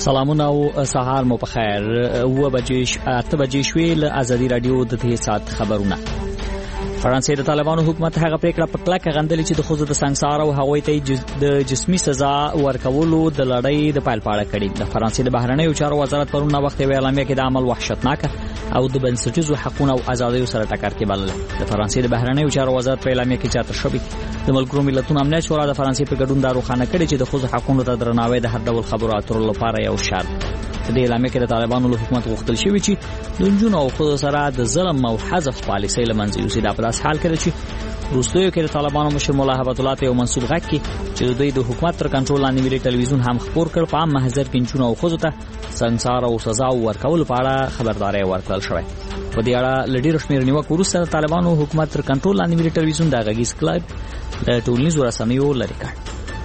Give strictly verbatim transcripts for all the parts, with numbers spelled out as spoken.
سلامونه او سهار مو په خیر. و بجې اته بجې شوې له ازادي رادیو د دې سات خبرونه. فرانسې د طالبانو حکومت هغه پریکړه په کلکه غندلې چې د خوځو د سنگسار او هغوی ته د جسمي سزا ورکولو د لړۍ د پایل پاړه کړي. د فرانسې د بهرنیو چارو وزارت پرون وخت یې اعلامیه کې د عمل وحشتناک او د بنسټیزو حقوقو او ازادیو سره ټکر کې بلل. د فرانسې د بهرنیو چارو وزارت په اعلامیه کې چاته شوی د ملګرو ملتونو امنیت شورا د فرانسې په ګډون دا روښانه کړي چې د خوځو حقوقو ته درناوی د هر ډول خبرو اترو لپاره یو شرط. د اعلامیه کې د طالبانو له حکومت غوښتل شوی چې د جنونو او خود سره د ظلم او حذف پالیسۍ لمنځه یوسي. دا په داس حال کې چې روسیو کې د طالبانو مشر مولا هبت الله ته یو منسوب غږ کې چې د دوی د حکومت تر کنټرول لاندې ملي ټلویزیون هم خبر کړ په عام محضر کې جنونو او خود ته سنگسار او سزا ورکول په اړه خبرداري ورکړل شوې. په دې اړه لډیر شمیر نیوکو وروسته طالبانو حکومت تر کنټرول لاندې ملي ټلویزیون د غږیز کلب د ټولنیزو رسنیو لري کړ.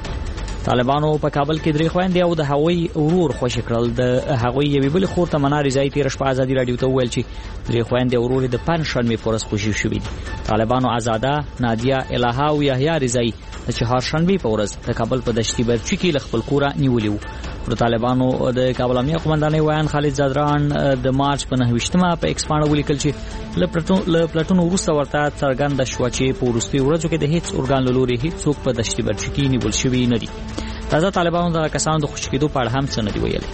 طالبانو په کابل کې درې خويندې او د هغوی ورور خوشی کړل. د هغوی یوې بل خور ته منار رضایی تیر شپه ازادي رادیو ته ویل چې درې خويندې ورور د پنځشنبه پورس خوشی شوې دي. طالبانو آزاده، نادیه، الها او یحیی رضایی د چهارشنبه پورس د کابل په دشتي برچی کې خپل کور نیولې وو. د طالبانو د کابل امنیه قومندانۍ ویان خالد زادران د مارچ په نهه په ایکس باندې ولیکل چې له پلاتون وروسته ورته څرګنده شو چې په وروستي ورځو کې د هیڅ اورګان لوري هیڅ څوک په دشتي برچی کې نیول شوی نه دي. تازه طالبانو د کسانو د خوشکېدو په اړه هم څه نه دی ویلي.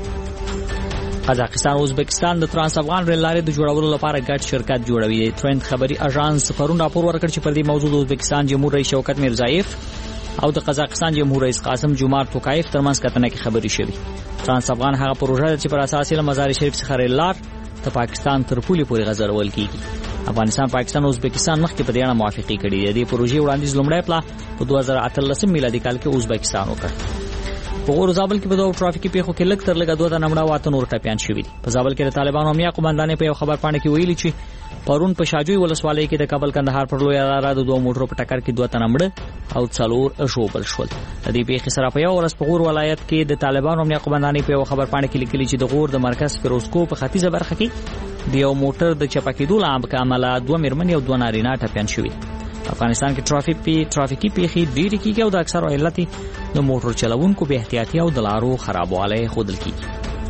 قزاقستان او ازبکستان د ترانس افغان ریل لارې د جوړولو لپاره ګډ شرکت جوړوي. ترند خبري اژانس پرون راپور ورکړ چې پر دې موضوع د ازبکستان جمهور رئیس شوکت میرزایف او د قزاقستان جمهور رئیس قاسم جومارت توکایف ترمنځ کتنه کې خبري شوې. ترانس افغان هغه پروژه چې پر اساس یې مزار شریف څخه ریل لار ته پاکستان تر پولې پورې غځول کیږي. افغانستان، پاکستان او ازبکستان مخکې په دې اړه موافقه کړې ده. د پروژې وړاندیز لومړی پلا په دوه زره اتلس میلادي کال کې ازبکستان وکړ. په غور زابل کې په دوه ټرافیکي پیښو کې لږ تر لږه دوه د نمړه واته نور ټپيان شوي دي. په زابل کې د طالبانو امنیه قومندانۍ په یو خبر پاڼه کې ویلي چې پرون په شاجوی ولسوالۍ کې د کابل کندهار پر لوی لار د دوه موټرو په ټکر کې دوه تنمړه او څلور ژوبل شول. د دې پیښې سره په یو ورځ په غور ولایت کې د طالبانو امنیه قومندانۍ په یو خبر پاڼه کې لیکلي چې د غور د مرکز فیروزکو په ختیځه برخه کې د یو موټر د چپکېدو له امله دوه میرمنې او دوه نارینه ټپيان شوي. افغانستان کې ټرافیک په ټرافیکي پیښې ډېرې کیږي او د اکثر علت د موټر چلوونکو به احتیاطي او د لارو خرابوالی ښودل کیږي.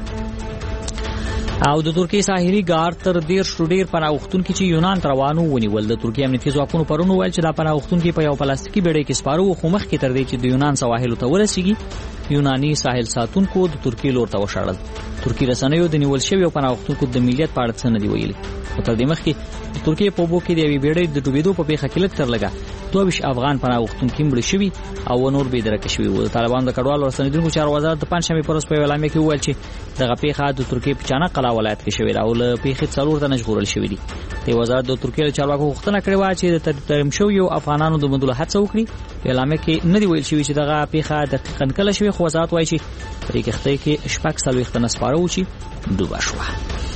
او د ترکیه ساحلي ګار تر ډیر شډیر پناهغښتونکو چې یونان ته روانو ونیول. د ترکیه امنیتي ځواکونو پرون ویل چې دا پناهغښتونکو په یو پلاستیکي بیړۍ کې سپارو خو مخکې تر دې چې د یونان سواحل ته ورسیږي یوناني ساحل ساتونکو د ترکیه لور ته وشړل. ترکیه رسنیو د نیول شوی پناهغښتونکو د ملیت په اړه څه نه دی ویلي. تر دې مخکې د ترکیه په اوبو کې د یوې بیړۍ د ډوبېدو په پیښه کې لږ تر لږه دوه ویشت افغان پناهغښتونکي مړه شوي او نور بې درکه شوي وو. د طالبانو د کډوالو رسنیدونکو چارو وزارت د پنځشنبې په ورځ په اعلامیه کې وویل چې دغه پیښه د ترکیه په چانقلا ولایت کې شوې ده او له پیښې څلور تنه ژغورل شوي دي. د وزارت د ترکیه چارواکو غوښتنه کړې وه چې د ترمیم شویو افغانانو د موندلو هڅه وکړي. په اعلامیه کې نه دی ویل شوي چې دغه پیښه دقیقاً کله شوې، خو وزارت وایي چې په دې کښتۍ کې شپږ څلوېښت تنه سپاره وو چې ډوبه شوه.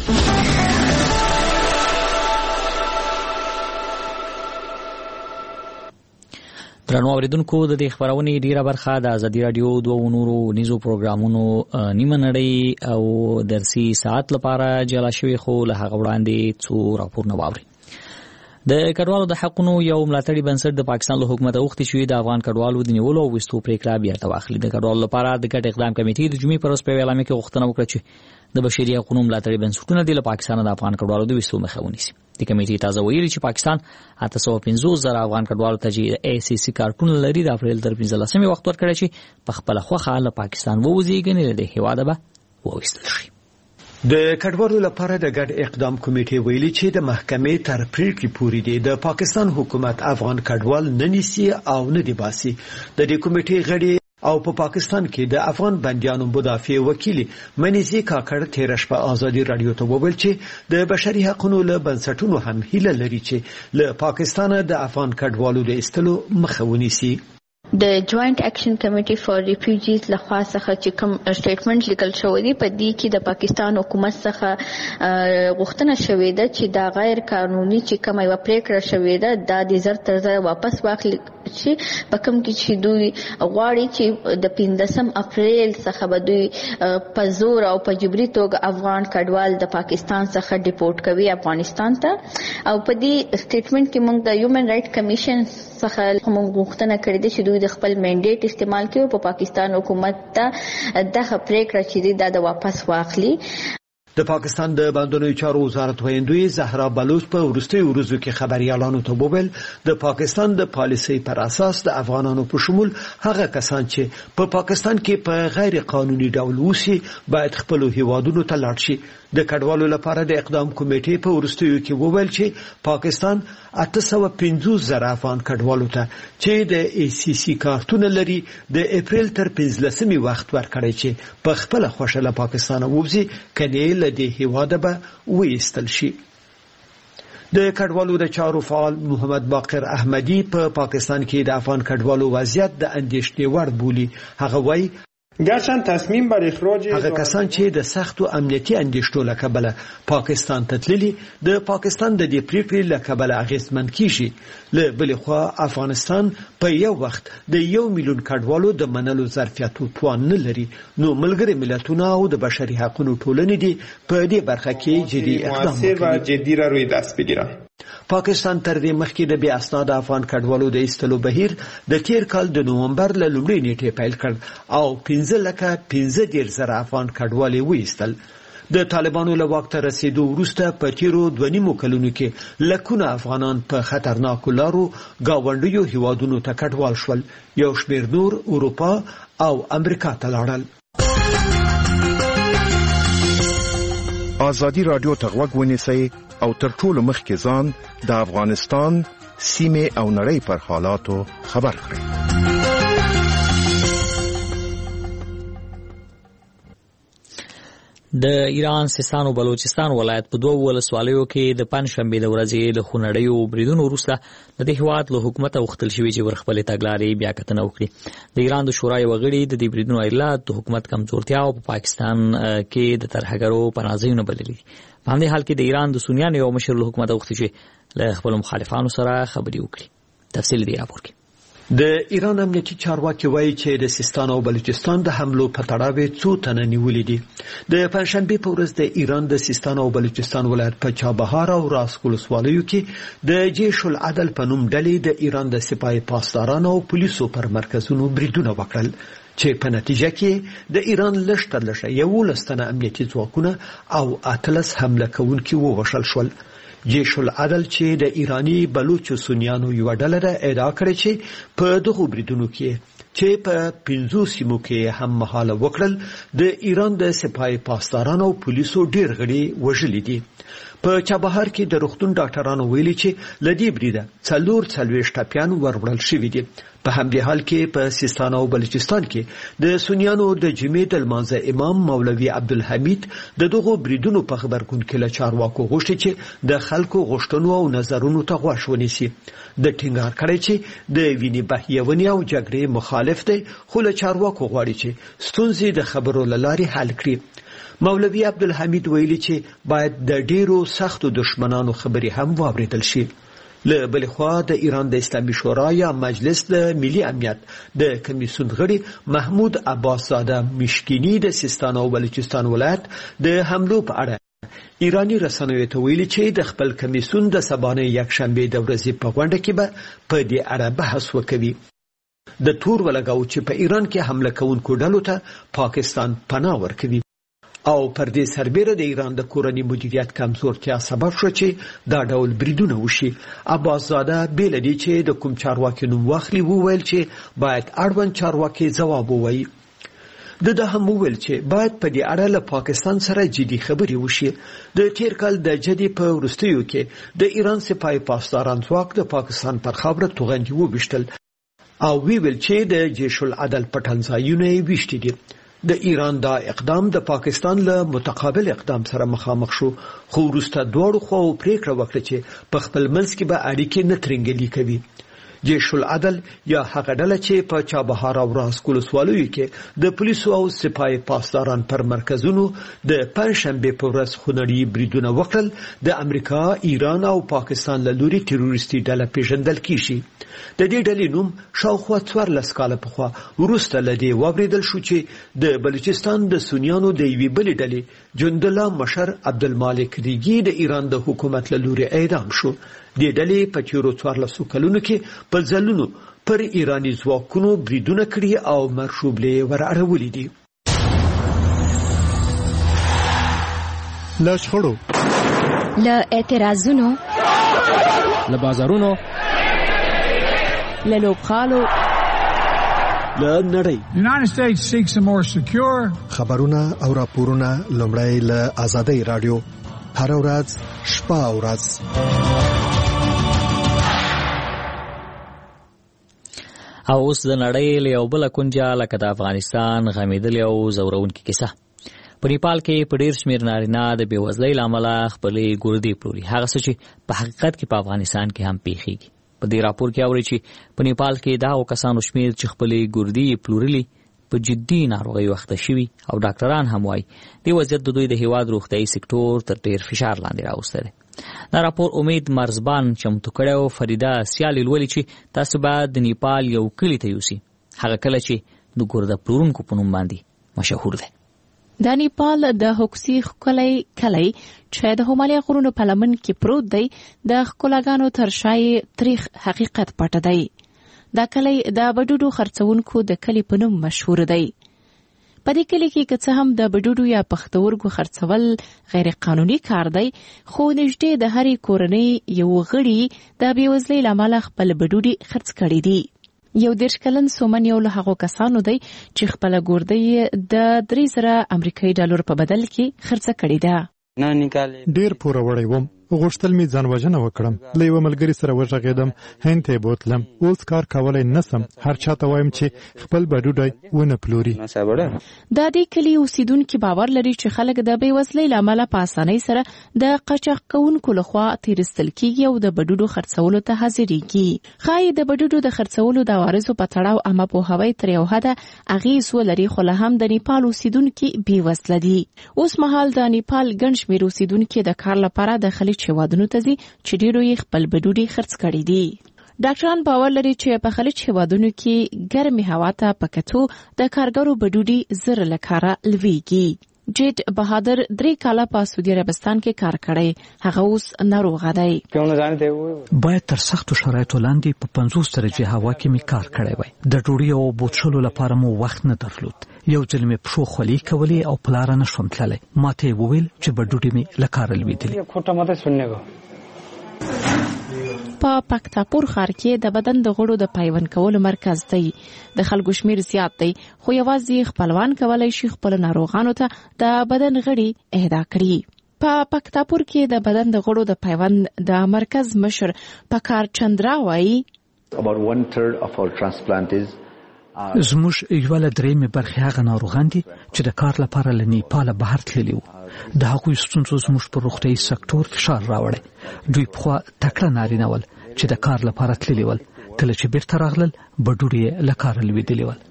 درنو اوریدونکو، د دې خبرونې ډیره برخه د ازادي رادیو دوه نورو نيزو پروګرامونو نیمه نړۍ او درسي ساعت لپاره جلا شوی، خو له هغه وړاندې څو راپورونه واوري. د کډوالو د حقونو یو ملاتړي بنسټ د پاکستان له حکومت غوښتي شوی د افغان کډوالو د نیولو او وستو پریکړه بیا تواخلي. د کډوالو لپاره د ګډ اقدام کمیټې د جمعې پر ورځ په اعلامیه کې غوښتنه وکړه چې د بشري حقوقو ملاتړي بنسټونه د پاکستان د افغان کډوالو د وستو مخه ونیسي. د کمیټې تازه ویلي چې پاکستان اته سوه پنځوس زره افغان کډوالو ته چې ای سی سی کارتون لري د اپریل تر پنځلسمې وخت ورکړی چې په خپل خوخه له پاکستان ووځي، ګنې د هیواده به وویستل شي. د کډوالو لپاره د ګډ اقدام کمیټې ویلي چې د محکمې تر پریکړې پورې دی د پاکستان حکومت افغان کډوال نه نیسي او نه دی باسي. د دې کمیټې غړي او په پا پاکستان کې د افغان بندیانو مدافع وکیل منیزي کاکړ تیر شپه ازادي رادیو ته وویل چې د بشري حقوقو له بنسټونو هم هیله لري چې له پاکستان د افغان کډوالو د ایستلو مخه ونیسي. د جوائنٹ ایکشن کمیټي فار ریفیوجیز لخوا څخه چې کوم سټیټمنټ لیکل شوی دی، په دې کې د پاکستان حکومت څخه غوښتنه شوې ده چې دا غیر قانوني چې کومه یو پریکړه شوې ده دا د زر تر زر واپس واخلي، چې په کوم کې چې دوی غواړي چې د پنځم اپریل څخه به دوی په زور او په جبري توګه افغان کډوال د پاکستان څخه ډیپورټ کوي افغانستان ته. او په دې سټیټمنټ کې موږ د هیومن رائټ کمیشن څخه موږ غوښتنه کړې ده چې دوی دوی د خپل منډیټ استعمال کوي په پاکستان حکومت ته دغه پریکړه چې دا د واپس واخلي. د پاکستان د بندونو چارو وزارت ویندوی زهرا بلوچ په ورستي ورځو کې خبريالانو ته وویل د پاکستان د پالیسۍ پر اساس د افغانانو په شمول هغه کسان چې په پاکستان کې په غیر قانوني ډول اوسي باید خپل هیوادونو ته لاړ شي. د کډوالو لپاره د اقدام کمیټې په ورستیو کې وویل چې پاکستان اته سوه پنځوس زره افغان کډوالو ته چې د ای سی سی کارتونه لري د اپریل تر پنځلسمې وخت ورکړی چې په خپل خوښه له پاکستانه ووځي کني له دې هیواده به وایستل شي. د کډوالو د چارو فعال محمد باقر احمدی په پا پاکستان کې د افغان کډوالو وضعیت د اندېښنې وړ بولي. هغه وایي گرچند تصمیم بر اخراج هغه کسان چې د سختو امنیتي اندېښنو له کبله پاکستان ته تللي د پاکستان د دې پریکړې له کبله اغېزمن کیږي. له بلې خوا افغانستان په یو وخت د یو میلیون کډوالو د منلو ظرفیت او توان نه لري. نو ملګري ملتونه او د بشري حقوقو ټولنې دي په دې برخه کې جدي اقدام وکړي. جدي را روی دست بگیرن. پاکستان تر دې مخکې د بې اسناد افغان کډوالو د ایستلو بهیر د تیر کال د نومبر له لومړۍ نیټې پیل کړ او پنځه لکه پنځه دېرش زره افغان کډوال یې وایستل. د طالبانو له واک ته رسیدو وروسته په تیرو دوه نیمو کلونو کې لکونه افغانان په خطرناکو لارو ګاونډیو هیوادونو ته کډوال شول. یو شمېر نور اروپا او امریکا ته لاړل. آزادی رادیو ته غوږ ونیسئ او تر ټولو مخکې ځان د افغانستان سیمې او نړۍ پر حالاتو خبر کړئ. د ایران سیستان او بلوچستان ولایت په دوه ولسوالیو کې د پنځشنبې د ورځې له خونړیو بریدونو وروسته د دې هیواد له حکومت غوښتل شوي چې ورخپلې تګلارې بیا کتنه وکړي. د ایران د شورای وغړي د دې بریدونو علت د حکومت کمزورتیا او په پاکستان کې د ترهګرو پناهځایونه بللي دي. په همدې حال کې د ایران د سنیانو یو مشر له حکومت غوښتي چې له خپل مخالفانو سره خبرې وکړي. تفصیل دی راپور کې. د ایران امنیتي چارواکي وایي چې د سیستان او بلوچستان د حملو په تړاو څو تنه نیولې دي. د پنځشنبې په ورځ د ایران د سیستان او بلوچستان ولایت په چابهار او راس ولسوالیو کې د جیش العدل په نوم ډلې د ایران د سپاه پاسدارانو او پولیسو پر مرکزونو بریدونه وکړل چې په نتیجه کې د ایران لږ تر لږه یولس تنه امنیتي ځواکونه او اتلس حمله کوونکي ووژل شول. جیش العدل چې د ایرانی بلوچ سنیانو یو ډله ده ادعا کړې چې په دغه بریدونو کې چې په پنځو سیمو کې هم مهاله وکړل د ایران د سپاه پاسدارانو او پولیسو ډیر غړي وژلي دي. په چابهار کې د روغتون ډاکټرانو ویلي چې لدی بریده څلور څلوېښت ټپیان وروړل شوي دي. په همدې حال کې په سیستان او بلوچستان کې د سنیانو د جمعیت المنځه امام مولوي عبدالحمید د دغه بریدونو په خبرګون کې له چارواکو غوښتي چې د خلکو غوښتنو او نظرونو ته غوږ ونیسي. د ټینګار کړی چې د ویني بهیونی او جګړې مخالف دی خو له چارواکو غواړي چې ستونزې د خبرو له لارې حل کړي. مولوي عبدالحمید ویلي چې باید د ډیرو سختو دشمنانو خبرې هم واوریدل شي. له بل خوا د ایران د اسلامي شورا یا مجلس د ملي امنیت د کمیسیون غړي محمود عباس زاده مشکینی د سیستان او بلوچستان ولایت د حملو په اړه ایرانی رسنیو ته ویلي چې د خپل کمیسیون د سبانه یک شنبه د ورځې په غونډه کې به په دې اړه بحث وکوي. د تور ولګاو چې په ایران کې حمله کوونکو ډلو ته پاکستان پناه ورکوي او پر دې سربېره د ایران د کورنۍ مدیریت کمزورتیا سبب شو چې دا ډول بریدونه وشي. عباس زاده بیل دی چې د کوم چارواکي نوم واخلي وویل چې باید اړوند چارواکي ځواب ووایي. د ده هم وویل چې باید په دې اړه له پاکستان سره جدي خبرې وشي. د تیر کال د جدي په وروستیو کې د ایران سپاه پاسداران ځواک د پاکستان پر خاوره توغندي وبشتل او ویل چې د جیش العدل پټنځایونه یې ویشتي دي. د ایران دا اقدام د پاکستان له متقابل اقدام سره مخامخ شو خو وروسته دواړو خواو پریکړه وکړه چې په خپل منځ کې به اړیکې نه ترنګلي کوي. جیش العدل یا هغه ډله چې په چابهار او راس ولسوالیو کې د پولیسو او سپاه پاسداران پر مرکزونو د پنځشنبې په ورځ خونړي بریدونه وکړل د امریکا، ایران او پاکستان له لوري تروریستي ډله پیژندل کیږي. د دې ډلې نوم شاوخوا څوارلس کاله پخوا وروسته له دې واوریدل شو چې د بلوچستان د سنیانو د یوې بلې ډلې جندالله مشر عبدالمالک ریګي د ایران د حکومت له لوري اعدام شو. د ډلې په تیرو څوارلسو کلونو کې په ځلونو پر ایرانی ځواکونو بریدونه کړي او مرشوبلې ور اړولې دي. له شخړو، له اعتراضونو، له بازارونو، له لوبغالو، له نړۍ. The United States seeks a more secure خبرونه او راپورونه لومړی له آزادۍ رادیو هر ورځ شپه او ورځ. او اوس د نړۍ له یو بل کونجه لکه د افغانستان غمیدلې او زورونکې کیسه. په نیپال کې په ډیر شمېر نارینه د بېوزلۍ له امله خپلې ګردې پلوري، هغه څه چې په حقیقت کې په افغانستان کې هم پیښیږي. په دې راپور کې اوري چې په نیپال کې دا کسانو شمېر چې خپلې ګردې پلورلي په جدي ناروغیو اخته شوي او ډاکټران هم وایي دې وضعیت د دوی د هیواد روغتیايي سکتور تر ډیر فشار لاندې راوستی دی. دا راپور امید مرزبان چمتو کړی او فریده سیالي لولي چې تاسو باید د نیپال یو کلي ته یوسي، هغه کله چې د ګرده پلورونکو په نوم باندې مشهور دی. د نیپال د هوکسي ښکلی کلی چې د همالیا غرونو په لمن کې پروت دی د ښکلاګانو تر شا یې تریخ حقیقت پټ دی. دا کلی د بډوډو خرڅونکو د کلي په نوم مشهور دی. په دې کلي کې که څه هم د بډوډو یا پښتورګو خرڅول غیر قانوني کار دی، خو نږدې د هرې کورنۍ یو غړي د بېوزلۍ له امله خپل بډوډي خرڅ کړي دي. یو دېرش کلن سومن یو له هغو کسانو دی چې خپله ګردۍ د درې زره امریکایي ډالر په بدل کې خرڅه کړې ده. ډیر پوروړی وم، غوښتل مې ځان وژنه وکړم. له یوه ملګري سره وغږېدم، هند ته یې بوتلم. اوس کار کولی نسم، هر چا ته وایم چې خپل بډوډی ونه پلوري. دا دې کلي اوسیدونکي باور لري چې خلک د بېوزلۍ له امله په اسانۍ سره د قاچاق کوونکو لخوا تیرستل کیږي او د بډوډو خرڅولو ته حاضرېږي. ښایي د بډوډو د خرڅولو د عوارضو په تړاو عامه پوهاوی تر یو حده اغېز ولري، خو لا هم د نیپال اوسیدونکي بېوزله دي. اوس مهال د نیپال ګڼ شمېر اوسیدونکي د کار لپاره د خلیج هیوادونو ته ځي چې ډېرو یې خپل بډوډي خرڅ کړي دي. ډاکټران باور لري چې په خلیج هیوادونو کې ګرمې هوا ته په کتو د کارګرو بډوډي زر له کاره لویږي. جیت بهادر درې کاله په سعودي عربستان کې کار کړی، هغه اوس ناروغه دی. باید تر سختو شرایطو لاندې په پنځوس درجې هوا کې می کار کړی وای. د ډوډۍ او بوتلو لپاره مو وخت نه درلود. یو ځل مې پښو خولې کولې او په لاره نشوم تللی. ما ته یې وویل چې بډوډۍ مې له کاره لوېدلې. په پکتاپور ښار کې د بدن د غړو د پیوند کولو مرکز دی. د خلکو شمیر زیات دی، خو یوازې خپلوان کولی شي خپل ناروغانو ته د بدن غړي اهدا کړي. په پکتاپور کې د بدن د غړو د پیوند د مرکز مشر پکار چندرا وایي زموږ یوه له درېیمې برخې هغه ناروغان دي چې د کار لپاره له نیپاله بهر تللي وو. د هغوی ستونزو زموږ پر روغتیايي سکتور فشار راوړی. دوی پخوا تکړه نارینه ول چې د کار لپاره تللي ول، کله چې بیرته راغلل بډوډۍ یې له کاره لوېدلي ول.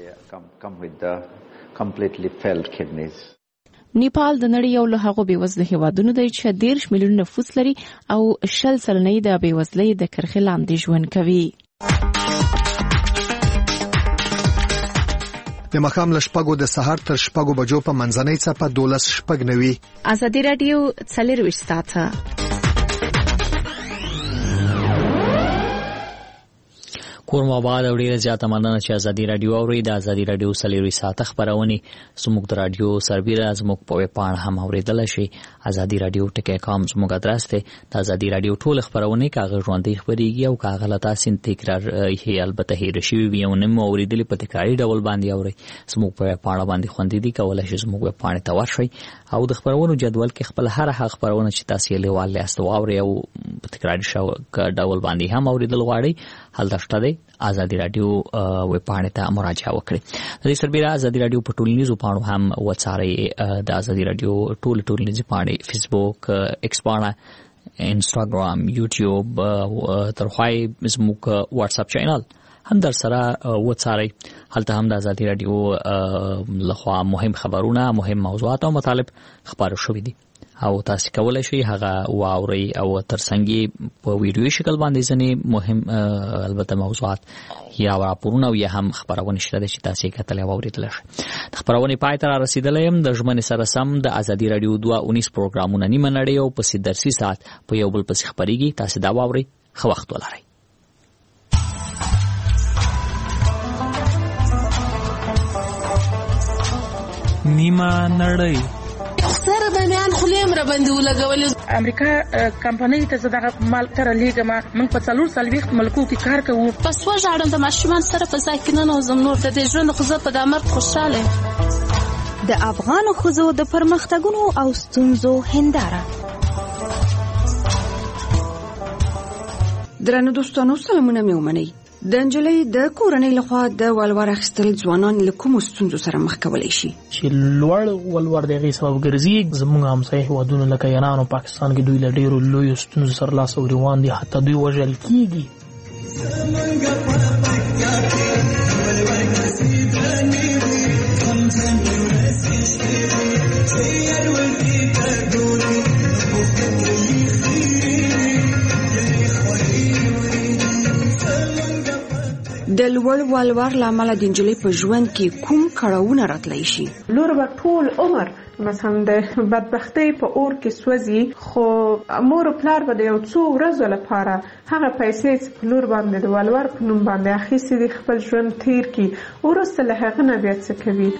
نیپال د نړۍ یو له هغو بېوزله هیوادونو دی چې دېرش میلیون نفوس لري او شل سلنۍ د بېوزلۍ د کرښې لاندې ژوند کوي. د ماښام له شپږو د سهار تر شپږو بجو په منځنۍ څپه دولس شپږ نوي. ازادي راډیو څلېرویشت ساعته. کور مو آباد او ډیره زیاته مننه چې ازادي راډیو اورئ. د ازادي راډیو څلېرویشت ساعته خپرونې زموږ د راډیو سربیره زموږ په ویب پاڼه هم اورېدلی شئ. ازادي راډیو ټکی کام زموږ ادرس دی. د ازادي راډیو ټول خپرونې که هغه ژوندۍ خپرېږي او که هغه له تاسې تکرار یې البته هېره شوي وي او نه مو اورېدلي په تکراري ډول باندې اورئ، زموږ په ویب پاڼه باندې خوندي دي، کولی شئ زموږ ویب پاڼې ته ورشئ او د خپرونو جدول کې خپل هر هغه خپرونه چې تاسې یې لیوال یاست واورئ او په تکراري ډول باندې هم اورېدل غواړئ، هلته شته دی ازادي راډیو ویب پاڼې ته مراجعه وکړئ. د دې سربیره ازادي راډیو په ټولنیزو پاڼو هم وڅارئ. د ازادي راډیو ټول ټولنیزې پاڼې فیسبوک، ایکس پاڼه، انسټاګرام، یوټیوب، ترخوای زموږ واتس اپ چینل هم در سره وڅارئ. هلته هم د ازادي راډیو لخوا مهم خبرونه، مهم موضوعات او مطالب خپاره شوي دي. او تاسو کولای شئ هغه واوري او ترڅنګ په ویډیو شکل باندې ځنې مهم البته موضوعات یا راپورونه او یا هم خبرونه شته چې تاسو یې کتل او اوریدل شئ. د خبرونه پای ته رسیدلې يم د ژمنې سره سم د ازادي رادیو دوه اونیس پروګرامونه نیمه نړۍ او په درسي ساعت په یو بل پسې خبريږي. تاسو دا واوري خو وخت ولرئ. نیمه نړۍ سره د میان خلیم را باندې ولګول. امریکا کمپنۍ ته زداغه مال تر لیګما موږ په څلور سال وخت ملکو کې کار کوو. پس وژاړم د ماشومان سره په ساکنه او زمنور د دې ژوند خو زه په دامر خوشاله. د افغان خوځو د پرمختګونو او ستونزو هنداره. درنو دوستانو سلامونه مې ومنئ. د انجلۍ د کورنۍ لخوا د ولور اخیستل ځوانان له کومو ستونزو سره مخ کولی شي؟ چې لوړ ولور د هغې سبب ګرځي. زموږ همسایه هېوادونه لکه ایران او پاکستان کې دوی له ډېرو لویو ستونزو سره لاس او ګرېوان دي، حتی دوی وژل کېږي. د لوړ ولور لامل د انجلۍ په ژوند کې کوم کړاوونه راتلی شي؟ لور به ټول عمر مثلا د بدبختۍ په اور کې سوځي، خو مور او پلار به د یو څو ورځو لپاره هغه پیسې چې په لور باندې د ولور په نوم باندې اخیستې دي خپل ژوند تیر کړي، وروسته له هغه نه بیا څه کوي.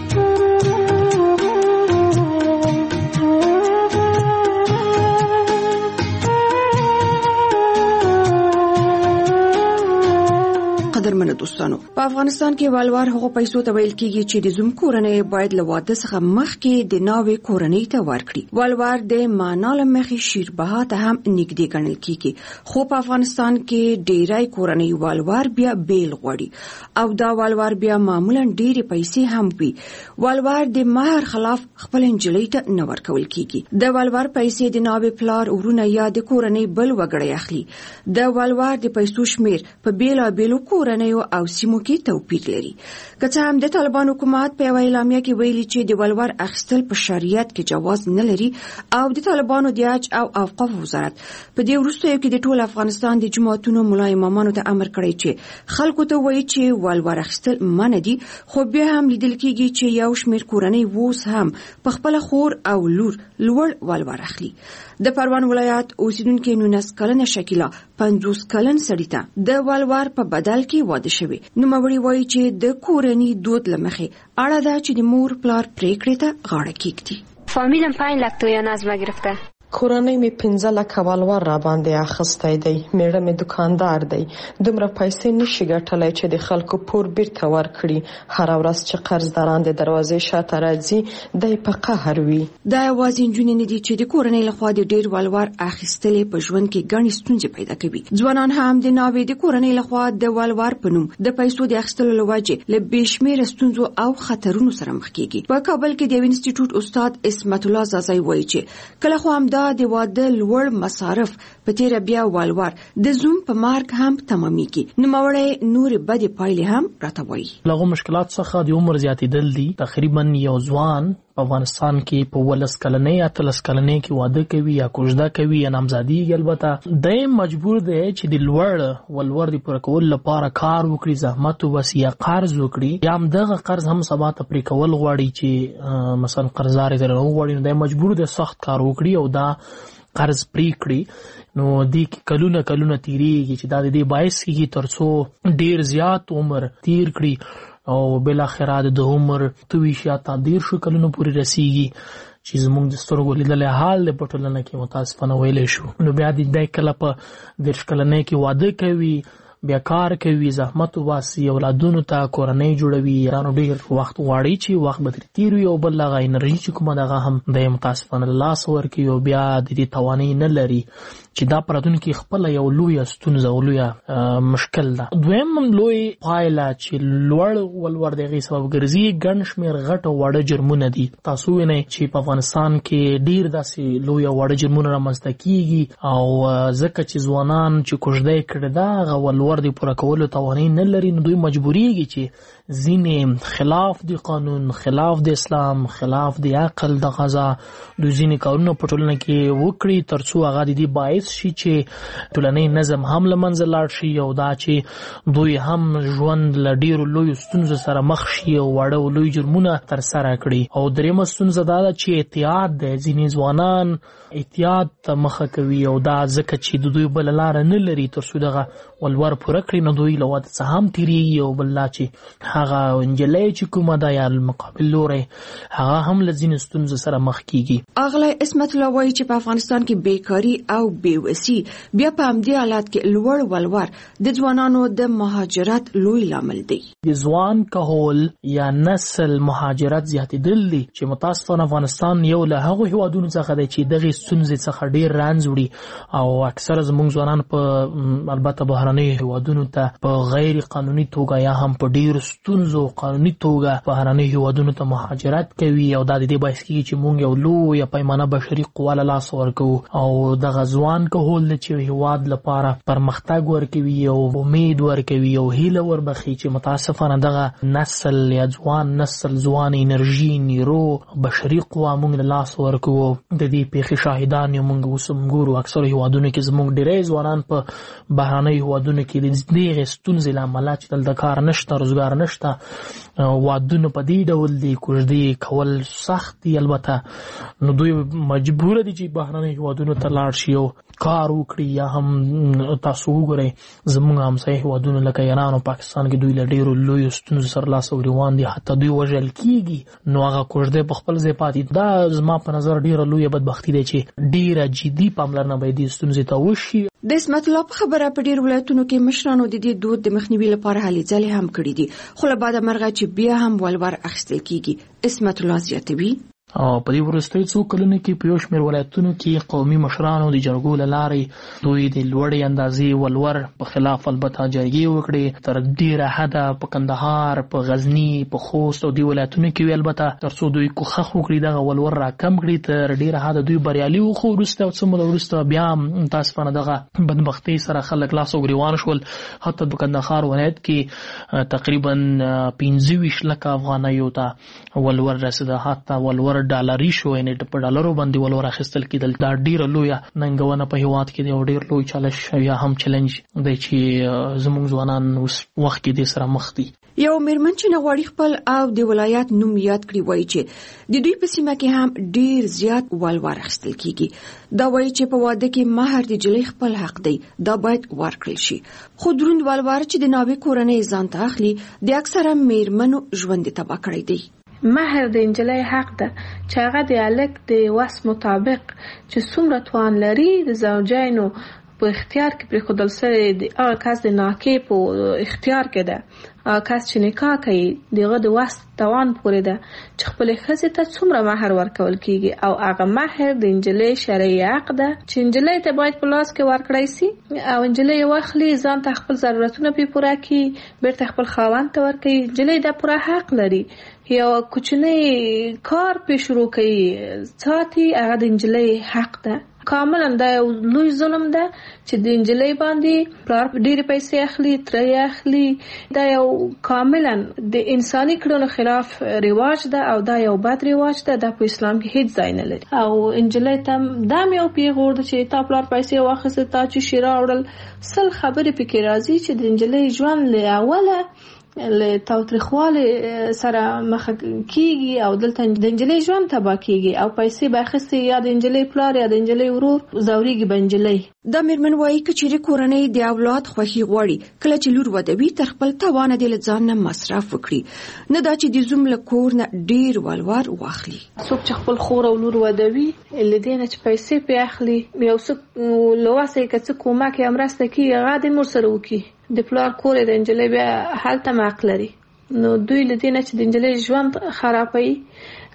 قدرمنو دوستانو، په افغانستان کې ولور هغو پیسو ته ویل کېږي چې د زوم کورنۍ باید له واده څخه مخکې د ناوې کورنۍ ته ورکړي. ولور د معنا له مخې شیربها ته هم نږدې ګڼل کېږي، خو په افغانستان کې ډېری کورنۍ ولور بیا بیل غواړي او دا ولور بیا معمولا ډېرې پیسې هم وي. ولور د مهر خلاف خپل انجلۍ ته نه ورکول کېږي. د ولور پیسې د ناوې پلار، ورونه یا د کورنۍ بل وګړی اخلي. د ولور د پیسو شمیر په بیلابیلو کورنۍ او سیمو کې توپیر لري. که څه هم د طالبان حکومت په یوه اعلامیه کې ویلي چې د ولور اخیستل په شریعت کې جواز نه لري او د طالبانو د حج او اوقاف وزارت په دې وروستیو کې د ټول افغانستان د جماعتونو ملا امامانو ته امر کړی چې خلکو ته وایي چې ولور اخیستل منع دي، خو بیا هم لیدل کېږي چې یو شمېر کورنۍ اوس هم په خپله خور او لور لوړ ولور اخلي. د پروان ولایت اوسیدونکې نولس کلنه شکیلا پنځوس کلن سړي ته د ولور په بدل کې واده شوی. نوموړي وایي چې د کورنۍ دود له مخې اړه ده چې د مور پلار پریکړې ته غاړه کېږدي. فامیلم پنج لک تویا نظمه گرفته. کورنۍ می پنځه لکه ولور را باندې اخیستی دی. میړه می دکاندار دی، دومره پیسې نشي ګټلی چې د خلکو پور بیرته ورکړي. هره ورځ چې قرضداران د دروازې شاته راځي دی په قهر وي. دا یوازې نجونې نه دي چې د کورنۍ لخوا د ډېر ولور اخیستلې په ژوند کې ګڼې ستونزې پیدا کوي. ځوانان هم د ناوې د کورنۍ لخوا د ولور په نوم د پیسو د اخیستلو له وجې له بې شمېره ستونزو او خطرونو سره مخ کېږي. په کابل کې د یو انسټیټوټ استاد اسمت الله زازی وایي چې کله خو هم دا د واده لوړ مصارف په تیره بیا ولور د زوم په مرګ هم تمامیږي. نوموړی نورې بدې پایلې هم راته وایي. له هغو مشکلات څخه د عمر زیاتېدل دي. تقریبا یو ځوان په افغانستان کې په ولس کلنۍ اتلس کلنۍ کې واده کوي یا کوژده کوي یا نامزادیږي. البته دی مجبور دی چې د لوړ ولور د پوره کولو لپاره کار وکړي، زحمت وباسي یا قرض وکړي، یا هم دغه قرض هم سبا ته پرې کول غواړي چې مثلا قرضدار یې ترې وغواړي، نو دی مجبور دی سخت کار وکړي او دا قرض پرې کړي. نو دې کلونه کلونه تیریږي چې دا د دې باعث کېږي تر څو ډېر زیات عمر تیر کړي او بالاخره د عمر تویش یا تا دېرشو کلونو پورې رسیږي چې زموږ د سترګو لیدلی حال دی په ټولنه کې متاسفانه ویلی شو. نو بیا دی کله په دېرش کلنۍ کې واده کوي، بیا کار کوي، زحمت وباسي، اولادونو ته کورنۍ جوړوي، یارانو ډېر وخت غواړي چې وخت به ترې تېر وي او بل هغه انرژي چې کومه دغه هم دی متاسفانه له لاسه ورکوي او بیا د دې توانایي نه لري چې دا پراتونکو خپل یو لوی ستونزه او لوی مشکل ده. دویم لوی پایله چې لوړ ولور دغه سبب ګرځي ګڼ شمېر غټ او وړه جرمونه دي. تاسو وینئ چې په افغانستان کې ډیر داسې لوی او وړه جرمونه رامنځته کیږي او ځکه چې ځوانان چې کوژدې کړي دا هغه ولور د پوره کولو توانایي نه لري، نو دوی مجبوریږي چې ځینې خلاف د قانون، خلاف د اسلام، خلاف د عقل د غذا دوی ځینې کارونه په ټولنه کې وکړي ترڅو هغه د دې باعث شي چې ټولنیز نظم هم له منځه لاړ شي او دا چې دوی هم ژوند له ډیرو لویو ستونزو سره مخ شي او واړه او لوی جرمونه ترسره کړي. او دریمه ستونزه دا ده چې احتیاط دی. ځینې ځوانان احتیاط ته مخه کوي او دا ځکه چې د دوی بله لاره نه لري ترڅو دغه ولور پوره کړي، نو دوی له واده څخه هم تیریږي او بل لا چې هغه نجلۍ چې کومه ده یا مقابل لوری هغه هم له ځینې ستونزو سره مخ کیږي. اغلی عصمت الله وایي چې په افغانستان کې بیکاري او بېوسي بیا په همدې حالت کې لوړ ولور د ځوانانو د مهاجرت لوی لامل دی. د ځوان کهول یا نسل مهاجرت زیاتېدل دي چې متاسفانه افغانستان یو له هغو هیوادونو څخه دی چې دغې ستونزې څخه ډېر رنځ وړي او اکثره زموږ ځوانان په البته بهرنیو هیوادونو ته په غیر قانوني توګه یا هم په ډېرو ستونزو قانوني توګه بهرنیو هیوادونو ته مهاجرت کوي او دا د دې باعث کېږي چې موږ یو لویه پیمانه بشري قوه له لاسه ورکوو او دغه ځوان کهول دی چې هیواد لپاره پرمختګ ورکوي او امید ورکوي او هیله وربخي چې متاسفانه دغه نسل یا ځوان نسل ځوان انرژي نیرو بشري قوه موږ له لاسه ورکوو. د دې پیښې شاهدان یو موږ اوس هم ګورو اکثرو هیوادونو کې زموږ ډېری ځوانان په بهرنیو هیوادونو کې د دغې ستونزې له امله چې دلته کار نشته، روزګار نشته، وادونه په دې ډول دي، کوژدې کول سخت دي البته، نو دوی مجبوره دي چې بهرنیو هیوادونو ته لاړ شي او کار وکړي. یا هم تاسو وګورئ زموږ همسایه هیوادونه لکه ایران او پاکستان کې دوی له ډېرو لویو ستونزو سره لاس او ګرېوان دي، حتی دوی وژل کېږي، نو هغه کوژدې په خپل ځای پاتې. دا زما په نظر ډېره لویه بدبختي دی چې ډېره جدي پاملرنه باید دې ستونزې ته وشي. د عصمت الله په خبره په ډېرو ولایتونو کې مشرانو د دې دود د مخنیوي لپاره هلې ځلې هم کړي دي، خو له بعده مرغه چې بیا هم ولور اخیستل کېږي. عصمت الله زیاتوي او په دې وروستیو څو کلونو کې په یو شمېر ولایتونو کې قومي مشرانو د جرګو له لارې دوی د لوړې اندازې ولور په خلاف البته جرګې وکړې تر ډېره حده په کندهار، په غزني، په خوست او دې ولایتونو کې البته تر څو دوی کوښښ وکړي دغه ولور راکم کړي تر ډېره حده دوی بریالي وو. خو وروسته او څه موده وروسته بیا متاسفانه دغه بدبختۍ سره خلک لاس او ګرېوان شول. حتی د کندهار ولایت کې تقریبا پنځه ویشت لکه افغانیو ته ولور رسېده، حتی ولور ډالري شو، یعنې په ډالرو باندې ولور اخیستل کېدل. دا ډېره لویه ننګونه په هیواد کې دی او ډېر لوی چالش یا هم چلنج دی چې زموږ ځوانان اوس وخت کې دې سره مخ دي. یو میرمن چې نه غواړي خپل او د ولایت نوم یاد کړي وایي چې د دوی په سیمه کې هم ډېر زیات ولور اخیستل کېږي. دا وایي چې په واده کې مهر د جلۍ خپل حق دی، دا باید ورکړل شي. خو دروند ولور چې د ناوې کورنۍ ځان ته اخلي د اکثره میرمنو ژوند تباه کړی دی. مهر د انجلۍ حق ده چې هغه د هلک د وس مطابق چې څومره توان لري د زوجینو په اختیار کې پرېښودل سوی د هغه کس د ناکې په اختیار کې ده. هغه کس چې نکاح کوي دغه د وس توان پورې ده چې خپلې ښځې ته څومره مهر ورکول کېږي او هغه مهر د انجلۍ شرعي حق ده چې انجلۍ ته باید په لاس کې ورکړی سي او انجلۍ واخلي ځان ته خپل ضرورتونه پرې پوره کړي، بیرته خپل خاوند ته ورکوي. انجلۍ دا پوره حق لري. یو کوچنی کار پې شروع کوي ساتي، هغه د انجلۍ حق ده. کاملا دا یو لوی ظلم ده چې د انجلۍ باندې پلار ډېرې پیسې اخلي، تره اخلي. دا یو کاملا د انساني کړنو خلاف رواج ده او دا یو بد رواج ده. دا په اسلام کې هیڅ ځای نه لري او انجلۍ ته دا یو پیغور ده چې تا پلار پیسې واخیستې، تا چې شیره وړل، سل خبرې پکې راځي چې د انجلۍ ژوند له اوله له تاوتریخوالي سره مخ کیږي او دلته د انجلۍ ژوند تباه کیږي او پیسې به اخیستې یا د انجلۍ پلار یا د انجلۍ ورور زوريږي به انجلۍ. دا میرمن وایي که چیرې کورنۍ د اولاد خوښي غواړي کله چې لور واده وي تر خپل توانه د ځان نه مصرف وکړي، نه دا چې د زوم له کور نه ډیر ولور واخلي. څوک چې خپل خور او لور واده وي لدې نه چې پیسې پې اخلي، یو څه لواسه که څه کومک یا مرسته کوي هغه د مور سره وکړي. د پلار کور د انجلۍ بیا هلته حق لري، نو دوی لدې نه چې د انجلۍ ژوند خرابوي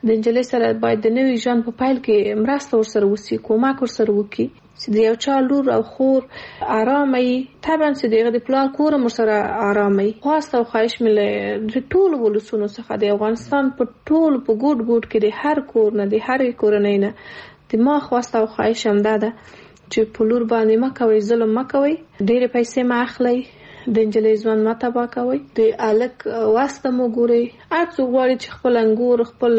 د نجلۍ سره باید د نوي ژوند په پیل کې مرسته ورسره وسی، کومک ورسره وکړي چې د یو چا لور او خور آرامه وي. طبعا چې دغه د پلار کور هم سره آرامه وي. خواسته او خواهش مې د ټولو ولسونو څخه د افغانستان په ټولو په ګوټ ګوټ کې د هر کور نه د هر کورنۍ نه د ما خواسته او خواهش همدا ده چې په لور باندې مه کوئ، ظلم مه کوئ، ډېرې پیسې مه اخلئ، د نجلۍ ژوند مه تباه کوئ، د هلک واسطه مو ګورئ. هر څوک غواړي چې خپل انګور خپل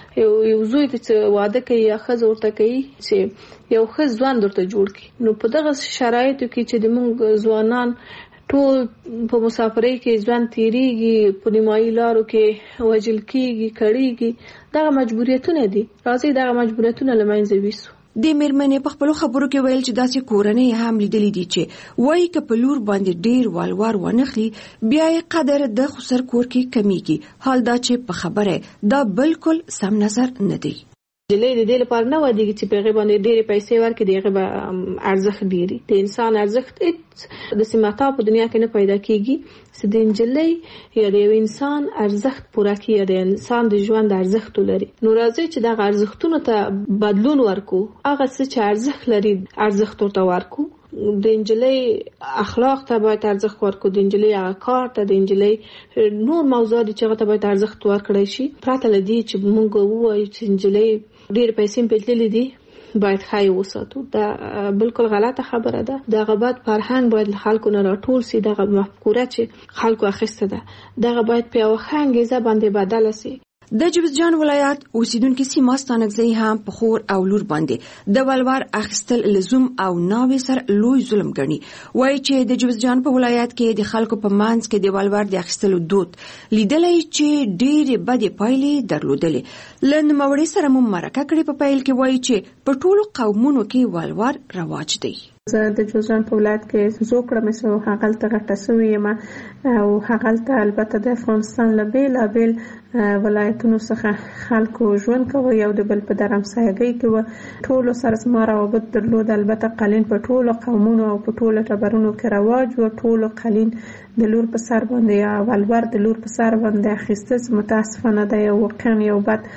یو زوی ته چې واده کوي یا ښځه ورته کوي چې یو ښه ژوند ورته جوړ کړي. نو په دغه شرایطو کې چې د موږ ځوانان ټول په مسافرۍ کې ژوند تیریږي، په نیمایي لارو کې وژل کېږي، کړېږي، دغه مجبوریتونه دي. راځئ دغه مجبوریتونه له منځه ویسو. د میرمنې په خپلو خبرو کې ویل چې داسې کورنۍ هم لیدلې دي چې وایي که په لور باندې ډیر والوار ونخلي بیا یې قدر د خسر کور کې کمیږي. حال دا چې په خبره دا بالکل سم نظر نه دی. نجلۍ د دې لپاره نه ودیږي چې په هغې باندې ډېرې پیسې ورکړي، د هغې به ارزښت ډېري. د انسان ارزښت هېڅ د سمتا په دنیا کې نه پیدا کېږي چې د نجلۍ یا د یو انسان ارزښت پوره کړي یا د انسان د ژوند ارزښت ولري. نو راځئ چې دغه ارزښتونو ته بدلون ورکړو، هغه څه چې ارزښت لري ارزښت ورته ورکړو. د نجلۍ اخلاق ته باید ارزښت ورکړو، د نجلۍ هغه کار ته، د نجلۍ نور موضوعات چې هغه ته باید ارزښت ورکړی شي، پرته له دې چې موږ ووایو چې نجلۍ ډېر پیسې په تللې دي باید خای وساتو. دا بالکل غلطه خبره ده. دغه بد فرهنګ باید خلکو نه راټول سي. دغه مفکوره چې خلکو اخیسته ده دغه باید په یو ښه انګیزه باندې بدله سي. د جوزجان ولایت اوسیدونکو سیما ستانکزی هم په خور او لور باندې د ولور اخیستل لزوم او ناوې سره لوی ظلم ګڼي. وایي چې د جوزجان په ولایت کې د خلکو په منځ کې د ولور د اخیستلو دود لیدلای چې ډېرې بدې پایلې درلودلې. له نوموړي سره مو مرکه کړې. په پیل کې وایي چې په ټولو قومونو کې ولور رواج دی. زه د جوزجان په ولایت کې زو کړم چې هغلته غټه سوې یم او هغلته البته د افغانستان له بېلابېل ولایتونو څخه خلکو ژوند کوي او د بل په درمسایګۍ کې و. ټولو سره زما روابط درلود. البته قالین په ټولو قومونو او په ټولو ټبرونو کې رواج و. ټولو قالین د لور په سر باندې یا ولور د لور په سر باندې اخیسته متاسفانه ده یو واقعا یو بد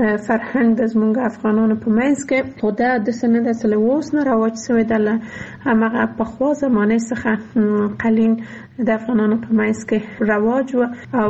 فرهنګ د زموږ افغانانو په منځ کې. خو دا داسې نه ده چې له اوس نه رواج شوی ده. همغه پخوا زمانه څخه قالین د افغانانو په منځ کې رواج و او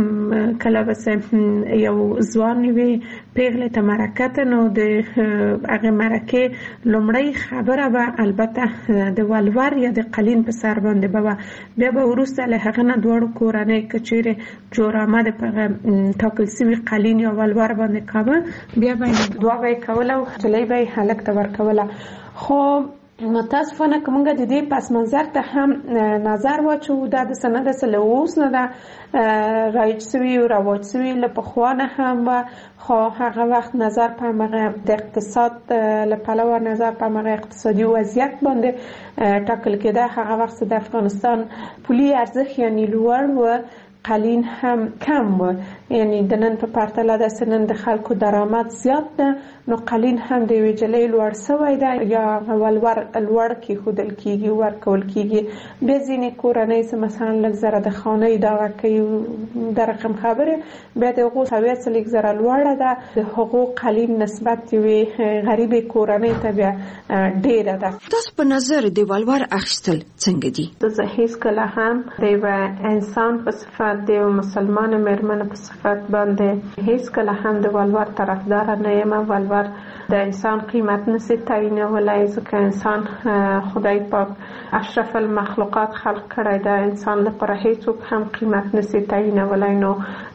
کله به یو ځوان وي پیغلې ته مرکه ته نو د هغې مرکې لومړۍ خبره به البته د ولور یا د قالین په سر باندې به وه. بیا به وروسته له هغه نه دواړو کورنۍ که چیرې جوړامد په هغه ټاکل سوي قالین یا ولور باندې کوه بیا به یې دوه به یې کوله او نجلۍ به یې هلک ته ورکوله. خو متاسفانه که موږ د دې پس منظر ته هم نظر واچو دا د سند له اوس نه ده رایج سوي او رواج سوي له پخوا نه هم و. خو هغه وخت نظر په هغه د اقتصاد له پلوه نظر په هغه اقتصادي وضعیت باندې ټاکل کېده. هغه وخت د افغانستان پولي ارزښت یعنی لوړ و، قالین هم کم و. یعنی د نن په پرتله د سنن د خلکو درآمد زیات ده نو قالین هم د یوې جلۍ لوړ سوی ده یا ولور لوړ کېښودل کېږي ورکول کېږي. بیا ځینې کورنۍ چې مثلا لږ زره د خانۍ دغه کوي د رقم خبرې بیا د هغو سویه څه لږ زره لوړه ده د هغو قالین نسبت یوې غریبې کورنۍ ته بیا ډېره ده. تاسو په نظر د ولور اخیستل څنګه دي؟ زه هېڅکله هم د یوه انسان په صفت د یو مسلمان مېرمن په صفت باندې هېڅکله هم د ولور طرفداره نه یم. ولور د انسان قیمت نشي تعیینولی ځکه انسان خدای پاک اشرف المخلوقات خلق کړی ده. انسان لپاره هیڅوک هم قیمت نشي تعیینولی نو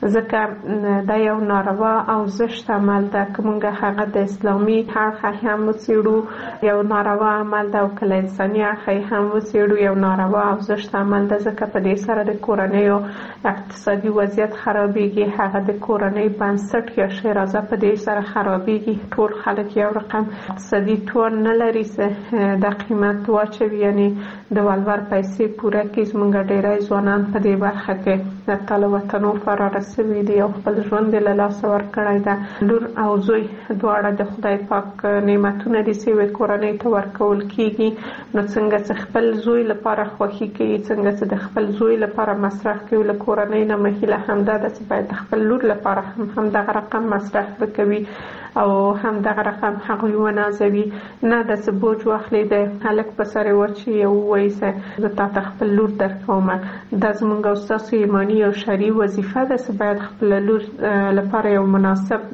ځکه دا یو ناروا او زشت عمل ده. که موږ هغه د اسلامي اړخه هم وڅېړو یو ناروا عمل ده او که له انساني اړخه هم وڅېړو یو ناروا او زشت عمل ده ځکه په دې سره د کورنیو اقتصادي وضعیت خرابېږي. هغه د کورنۍ بنسټ یا شیرازه په دې سره خرابېږي. ټول خلک یو رقم اقتصادي توان نه لري چې د قیمت واچوي یعنې د ولور پیسې پوره کړي. زموږ ډېری ځوانان په دې برخه کې د تل وطنو فرار شوي دي او خپل ژوند له لاسه ورکړی ده. لور او زوی دواړه د خدای پاک نعمتونه دي چې کورنۍ ته ورکول کیږي. نو څنګه چې خپل زوی لپاره خوښي کوي، څنګه چې د خپل زوی لپاره مصرف کوي، له کورنۍ نه مهیله همدا ده چې باید د خپل لور لپاره هم همدغه رقم مصرف وکوي او همدغه رقم هغوی ونازوي. نه د څه بوج واخلي د هلک په سر یې ورچي او ووایي چې زه تا ته خپل لور درکومه. دا زموږ او ستاسو ایماني او شرعي وظیفه ده چې باید خپله لور لپاره یو مناسب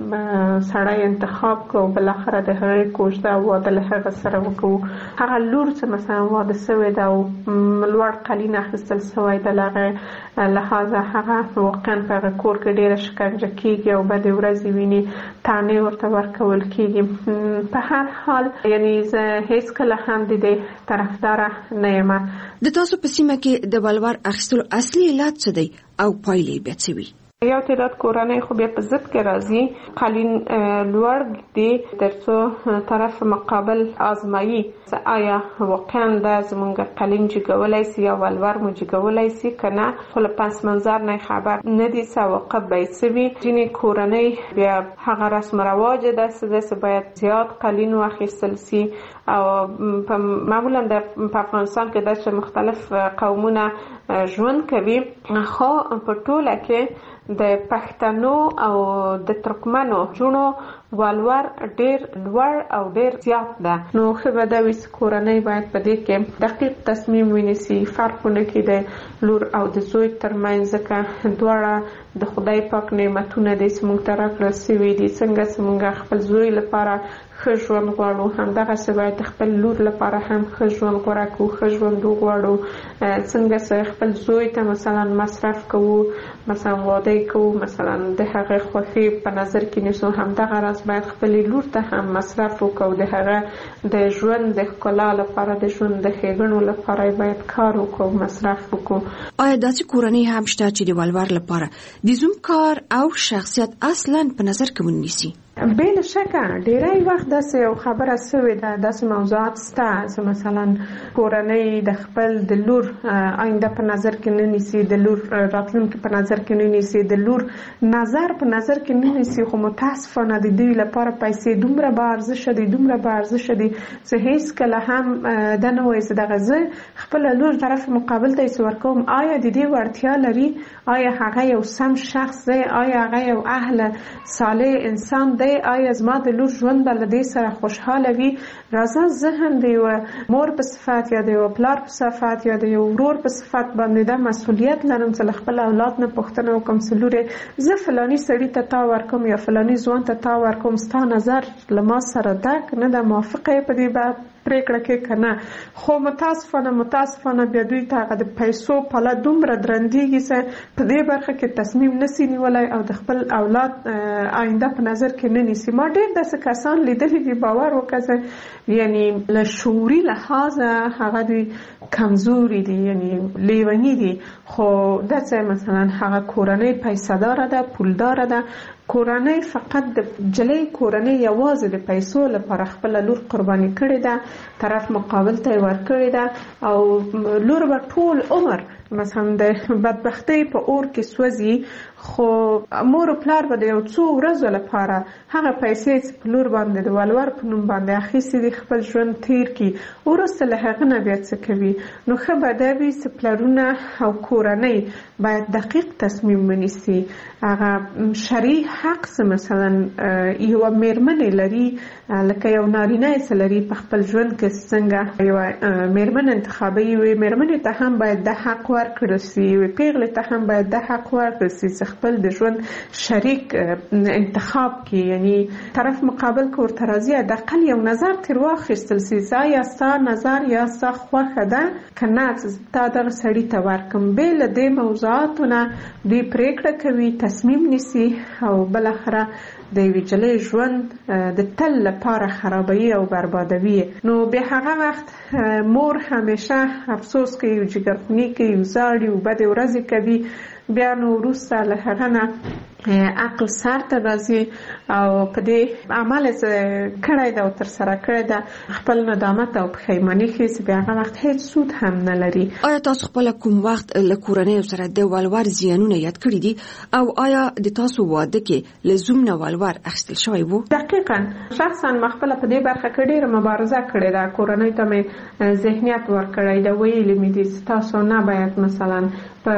سړی انتخاب کړو، بالاخره د هغې کوژده او واده له هغه سره وکړو. هغه لور چې مثلا واده شوې ده او لوړ قلین اخیستل شوی ده، له هغې لحاظه هغه واقعا په هغه کور کې ډېره شکنجه کېږي او بدې ورځې ویني، تانې ورته ورکول کېږي. په هر حال یعنی زه هیڅکله هم د دې طرفداره نه یم. د تاسو په سیمه کې د ولور اخیستلو اصلي علت څه دی او پایلې بیا څه وي؟ یو تعداد کورنۍ خو بیا په ضد کې راځي، قلین لوړ دی تر څو طرف مقابل آزمایي چې آیا واقعا دا زموږ قلین جګولی سي یا ولور مو جګولی سي که نه. خو له پس منظر نه خبر نه دي چې عواقب به یې څه وي. ځینې کورنۍ بیا هغه رسم رواج ده چې باید زیات قلین واخیستل سي او معمولا د په افغانستان کې داسې مختلف قومونه ژوند کوي، خو په ټوله کې د پښتنو او د ترکمنو جونو ولور ډیر لوړ او ډیر زیات ده. نو ښه به دا وي چې کورنۍ باید په دې کې دقیق تصمیم ونیسي، فرق ونه کړي د لور او د زوی ترمنځ، ځکه دواړه د خدای پاک نعمتونه دي چې موږ ته راکړل شوي دي. څنګه چې موږ خپل زوی لپاره ښه ژوند غواړو، همدغسې باید د خپل لور لپاره هم ښه ژوند غوره کړو، ښه ژوند وغواړو. څنګه چې خپل زوی ته مثلا مصرف کوو، مثلا واده کوو، مثلا د هغې خوښي په نظر کې نیسو، همدغه راز باید خپلې لور ته هم مصرف وکړو، د هغه د ژوند د ښکلا لپاره، د ژوند د ښېګڼو لپاره باید کار وکړو، مصرف وکړو. آیا داسې کورنۍ هم شته چې د ولور لپاره د زوم کار او شخصیت اصلا په نظر کې ونیسي؟ بلا شکه ډیری وخت داسې یو خبره شوې ده، داسې موضوعات شته چې مثلا کورنۍ د خپل د لور آینده په نظر کې نه نیسي، د لور راتلونکي په نظر کې نه نیسي، د لور نظر په نظر کې نه نیسي، خو متاسفانه د دوی لپاره پیسې دومره با ارزښته دي، دومره با ارزښته دي چې هیڅکله هم دا نه وایي چې دغه زه خپله لور طرف مقابل ته یې ورکوم، آیا د دې وړتیا لري، آیا هغه یو سم شخص دی، آیا هغه یو اهل صالح انسان دی، آیا زما د لور ژوند به له دې سره خوشحاله وي. راځه زه هم د یوه مور په صفت یا د یوه پلار په صفت یا د یو ورور په صفت باندې دا مسؤلیت لرم چې له خپل اولاد نه پوښتنه وکړم چې لورې زه فلاني سړي ته تا ورکوم یا فلاني ځوان ته تا ورکوم، ستا نظر له ما سره دک نه ده، موافقه یې په دې پریکړه کې که نه. خو متاسفانه متاسفانه بیا دوی ته هغه د پیسو پله دومره درندېږي چې په دې برخه کې تصمیم نسي نیولی او د خپل اولاد آینده په نظر کې نه نیسي. ما ډېر داسې کسان لیدلي دي، باور وکړه، یعنی له شعوري لحاظه هغه دوی کمزوري دي، یعنی لیوني دي، خو داسې مثلا هغه کورنۍ پیسه‌داره ده، پولداره ده، کورنۍ فقط د جلۍ کورنۍ یوازې د پیسو لپاره خپله لور قرباني کړې ده، طرف مقابل ته یې ورکړې ده او لور به ټول عمر مثلا د بدبختۍ په اور کې سوځي، خو مور او پلار به د یو څو ورځو لپاره هغه پیسې چې په لور باندې د ولور په نوم باندې اخیستې دي خپل ژوند تیر کړي، وروسته له هغه نه بیا څه کوي. نو ښه به دا وي چې پلرونه او کورنۍ باید دقیق تصمیم ونیسي. هغه شرعي حق چې مثلا یوه میرمنې لري، لکه یو نارینه یې لري په خپل ژوند کې څنګه یوه میرمن انتخابوي، یوې میرمنې ته هم باید دا حق ورکړل سي، یوې پیغلې ته هم باید دا حق ورکړل سي چې خپل د ژوند شریک انتخاب کړي، یعنی طرف مقابل که ورته راځي حداقل یو نظر ترې واخیستل سي چې یا ستا نظر یا ستا خوښه ده که نه چې تا دغه سړي ته ورکړم. بې له دې موضوعاتو نه دوی پرېکړه کوي، تصمیم نیسي او بالاخره د یوې نجلۍ ژوند د تل لپاره خرابوي او بربادوي. نو بیا هغه وخت مور همیشه افسوس کوي، یو جګرخوني کوي، یو زاړي، یو بدې ورځې کوي، بیا نو وروسته له هغه نه عقل سر ته راځي او په دې عمل کړی دا او تر سره کړی دا خپل ندامت او پښیماني هیڅ بیا هغه وخت هیڅ سود هم نه لري. آیا تاسو خپل کوم وخت له کورنۍ سره د والوار زیانونه یاد کړی دي او آیا د تاسو واده کې لزوم نه والوار اخیستل شوی وو؟ دقیقاً شخصا ما خپل په دې برخه کې ډیره مبارزه کړې ده. کورنۍ ته مې ذهنیت ورکړی دا ویلي مې دي تاسو نه باید مثلا په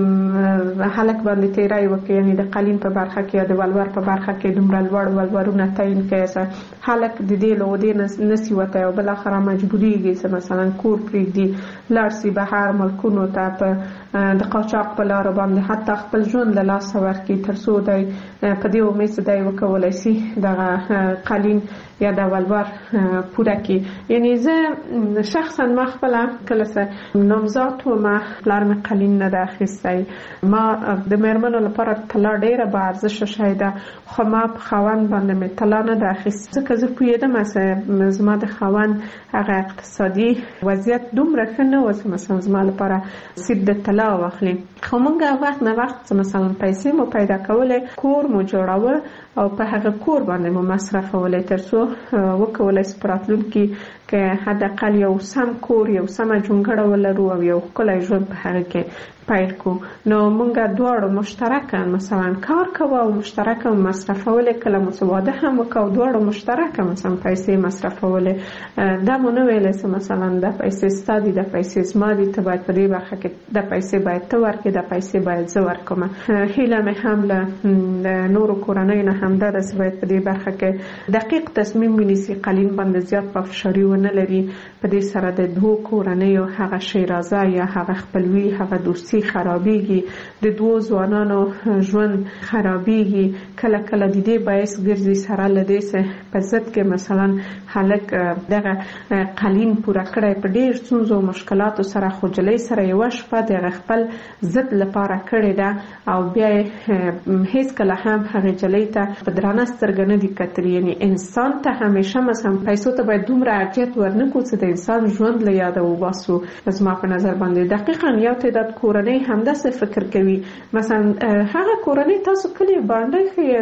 هلک باندې تیرای وکړي، یعنی د قالین په برخه کې یا د والوار په برخه کې دومره لوړ والوارونه تعیین کړي. هلک د دې له ودې نسی وته او بل اخر مجبوریږي چې مثلا کور پرېږدي لاړ شي بهر ملکونو ته په د قاچاق په لار باندې حتی خپل ژوند له لاسه ورکړي تر څو دی په دې امید چې دی وکولای شي دغه قالین یا د والوار پوره کړي. یعنی زه شخصا ما خپل کله څه نامزاد وم پلار مې قالین نه اخیستی. ما د مېرمنو لپاره طلا ډیره با ارزښت شی ده خو ما په خاوند باندې مې طلا نه ده اخیستې ځکه زه پوهېدم چې زما د خاوند هغه اقتصادي وضعیت دومره ښه نه و چې مثلا زما لپاره سیب د طلا واخلي. خو موږ وخت نه وخت مثلا پیسې مو پیدا کولې، کور مو جوړاوه او په هغه کور باندې مو مصرفولې تر څو وکولای شو په راتلونکي کې حداقل یو سم کور یو سمه جونګړه ولرو او یو ښکلی ژوند په هغه کې پیل کو. نو مونږ دواړو مشترکاً مثلا کار کوو او مشترکاً مصرفولې، کله مو واده هم وکړو دواړو مشترکاً مثلا پیسې مصرفولې. دا مو نه ویلی چې مثلا دا پیسې ستا دي دا پیسې زما دي ته باید په دې برخه کې دا پیسې باید ته ورکړې دا پیسې باید زه ورکړم. هیله مې هم له نورو کورنیو نه همدا ده چې باید په دې برخه کې دقیق تصمیم ونیسي، قالین باندې زیات پافشاري ونه لري. په دې سره د دوو کورنیو هغه شیرازه یا هغه خپلوي هغه دوستي خرابېږي، د دوو ځوانانو ژوند خرابېږي. کله کله د دې باعث ګرځي سره له دې چې په ضد کې مثلا هلک دغه قالین پوره کړی په ډېر ستونزو او مشکلاتو سره خو جلۍ سره یوه شپه د خپل ضد لپاره کړې ده او بیا یې هېڅکله هم هغې جلۍ ته په درانه سترګه نه دي کتلي. یعنې انسان ته همیشه مثلا پیسو ته باید دومره اهمیت ورنکړو چې د انسان ژوند له یاده وباسو. زما په نظر باندې دقیقاً یو تعداد کورنۍ همداسې فکر کوي. مثلا هغه کورنۍ تاسو کلی باندې ښیي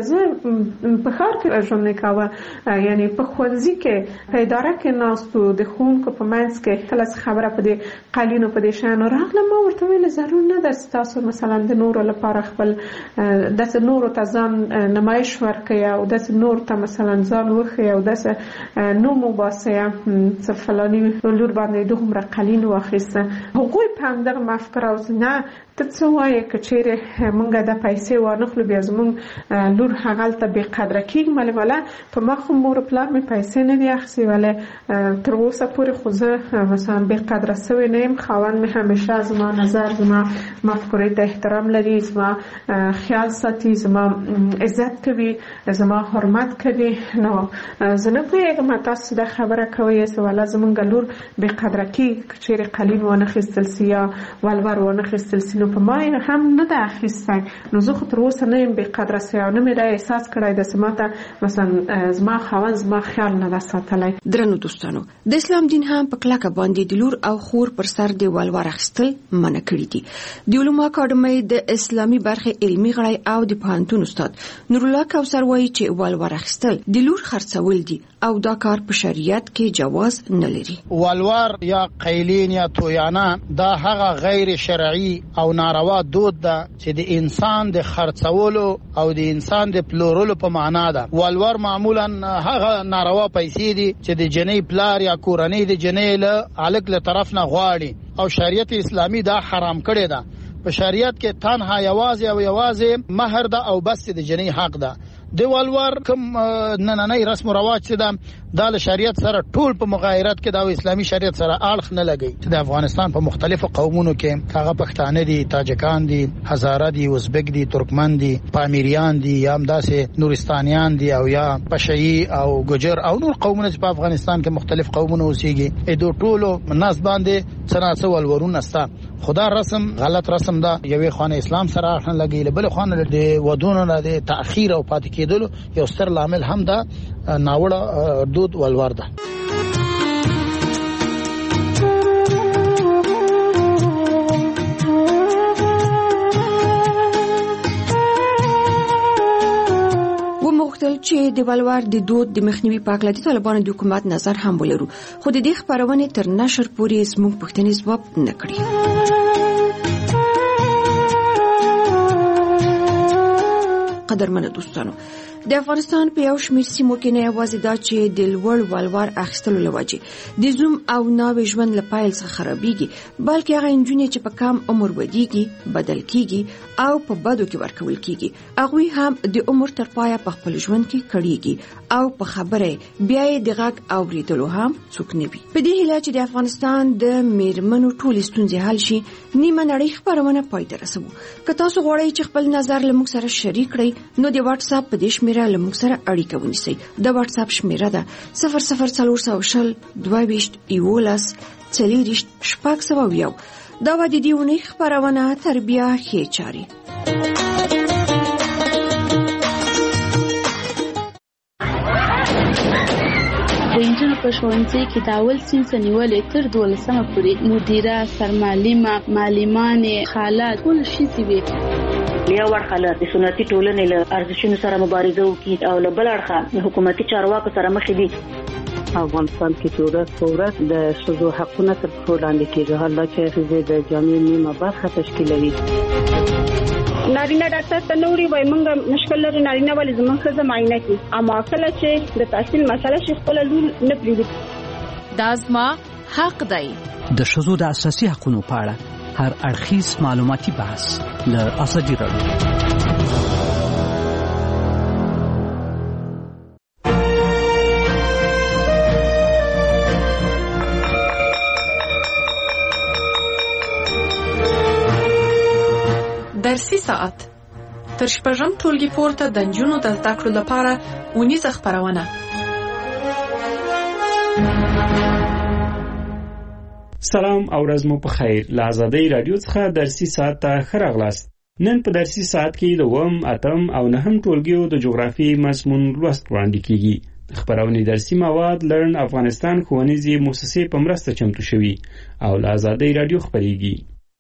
زه په ښار کې ژوند نه کاوه، یعنی په ښوونځي کې په اداره کې ناست و د ښوونکو په منځ کې کله څه خبره په دې قالینو په دې شیانو راغله ما ورته ویل ضرور نه ده چې تاسو مثلا د نورو لپاره خپل داسې نورو ته ځان نمایش ورکړئ او داسې نور ته مثلا ځان وښیئ او داسې نوم وباسئ چې فلاني لور باندې دومره قالین واخیسته. هغوی په همدغه مفکوره اوس نه ته څه وایې که چیرې موږ د پیسې وانخلو بیا زموږ لور هغلته بې قدره کېږي. مالې والا په ما خو مور پلار مې پیسې نه دي اخیستې ولې تر اوسه پورې خو زه مثلا بې قدره سوې نه یم. خاوند مې همیشه زما نظر زما مفکورې ته احترام لري، زما خیال ساتي، زما عزت کوي، زما حرمت کوي. نو زه نه پوهېږم تاسو دا خبره کوئ چې والا زموږ لور بې قدره کېږي که چیرې قالین وانخیستل سي یا ولور وانخیستل سي. نو په ما هم نه ده اخیستی. نو زه خو تر اوسه نه یم بې قدره سوی او نه مې دا احساس کړی ده چې ما ته مثلا زما خاوند زما خیال نه ده ساتلی. درنو دوستانو د اسلام دین هم په کلکه باندې د لور او خور پر سر د والوار اخیستل منع کړي دي. د علومو اکاډمۍ د اسلامي برخې علمي غړی او د پوهنتون استاد نورالله کوثر وایي چې والوار اخیستل د لور خرڅول دي او دا کار په شریعت کې جواز نه لري. والوار یا قیلین یا تویانه دا هغه غیر شرعي او ناروا دود ده چې د انسان د خرڅولو او د انسان د پلورلو په معنا ده. والوار معمولا هغه ناروا پیسې دي چې د جنۍ پلار یا کورنۍ د جنۍ له الک له طرف نه غواړي او شریعت اسلامي دا حرام کړی ده. په شریعت کې تنها یوازې او یوازې مہر ده او بس د جنۍ حق ده. د والوار کوم نننۍ رسم او رواج چې ده دا له شریعت سره ټول په مغایرت کې دا اسلامي شریعت سره اړخ نه لګي. د افغانستان په مختلفو قومونو کې هغه پښتانه دي، تاجکان دي، هزاره دي، ازبک دي، ترکمن دي، پامیریان دي، یا هم داسې نورستانیان دي او یا پشهیي او ګجر او نور قومونه چې په افغانستان کې مختلف قومونه اوسېږي. ای دوه ټولو ناس باندې څنګه ولورونه ستا خدا رسم غلط رسم ده. یوې خوانه اسلام سره اړخ نه لګي، بل خوانه د ودونو نه د تأخير او پاتې کېدلو یو ستر لامل هم ده ناوړه دود والوار ده. چې د ولور د دود د مخنیوي په اړه د طالبانو د حکومت نظر هم ولرو، خو د دې خبرونه تر نشر پورې زموږ پوښتنې ځواب نه کړي. قدرمنو دوستانو، د افغانستان په یو شمېر سیمو کې نه یوازې دا چې د لوړ ولور اخیستلو له وجې د زوم او ناوې ژوند له پیل څخه خرابېږي، بلکې هغه نجونې چې په کم عمر ودیږي، بدل کیږي او په بدو کې ورکول کیږي، هغوی هم د عمر تر پایه په خپل ژوند کې کړيږي او په خبره بیا یې د غږ اورېدلو هم څوک نه وي. په دې هیله چې د افغانستان د میرمنو ټولې ستونزې حل شي، نیمه نړۍ خبرونه پای ته رسوو. که تاسو غواړئ چې خپل نظر له موږ سره شریک کړئ، نو د واتس اپ په دې شمیره له موږ سره اړیکه ونیسئ. د واتس اپ شمیره ده صفر صفر څلور سوه شل دوه ویشت یولس څلېرویشت شپږ سوه یو. دا وه د دې اونۍ خپرونه تربیه ښې چارې. د انجونو په ښوونځي کې د اول صنف نیولې تر دولسمه پورې مدیره، سرمعلمه، معلمانې، خاله ټول ښځې وې. یو اړخه له سنتي ټولنې له ارزښتونو سره مبارزه وکړي او له بل اړخه حکومتي چارواکو سره مخ دي. افغانستان کې چې ورځ په ورځ د ښځو حقونه تر پښو لاندې کېږي، حالا چې ښځې د جامعې نیمه برخه تشکیلوي. نارینه ډاکټر ته نه وړي، وایي موږ مشکل لرو، نارینه ولې زموږ ښځه معاینه کړي. اما کله چې د تحصیل مسله شي خپله لور نه پرېږدي. دا زما حق دی. د ښځو د اساسي حقونو په اړه هر اړخیز معلوماتي بحث له ازادي راډیو. درسي ساعت تر شپږم ټولګي پورته د نجونو د زده کړو لپاره اونیزه خپرونه. سلام او ورځ مو په خیر. له ازادۍ راډیو څخه درسي ساعت ته ښه راغلاست. نن په درسي ساعت کې د اووم، اتم او نهم ټولګیو د جغرافیې مضمون لوست وړاندې کیږي. خپرونې درسي مواد لرن افغانستان ښوونیزې مؤسسې په مرسته چمتو شوي او له ازادۍ راډیو خپرېږي.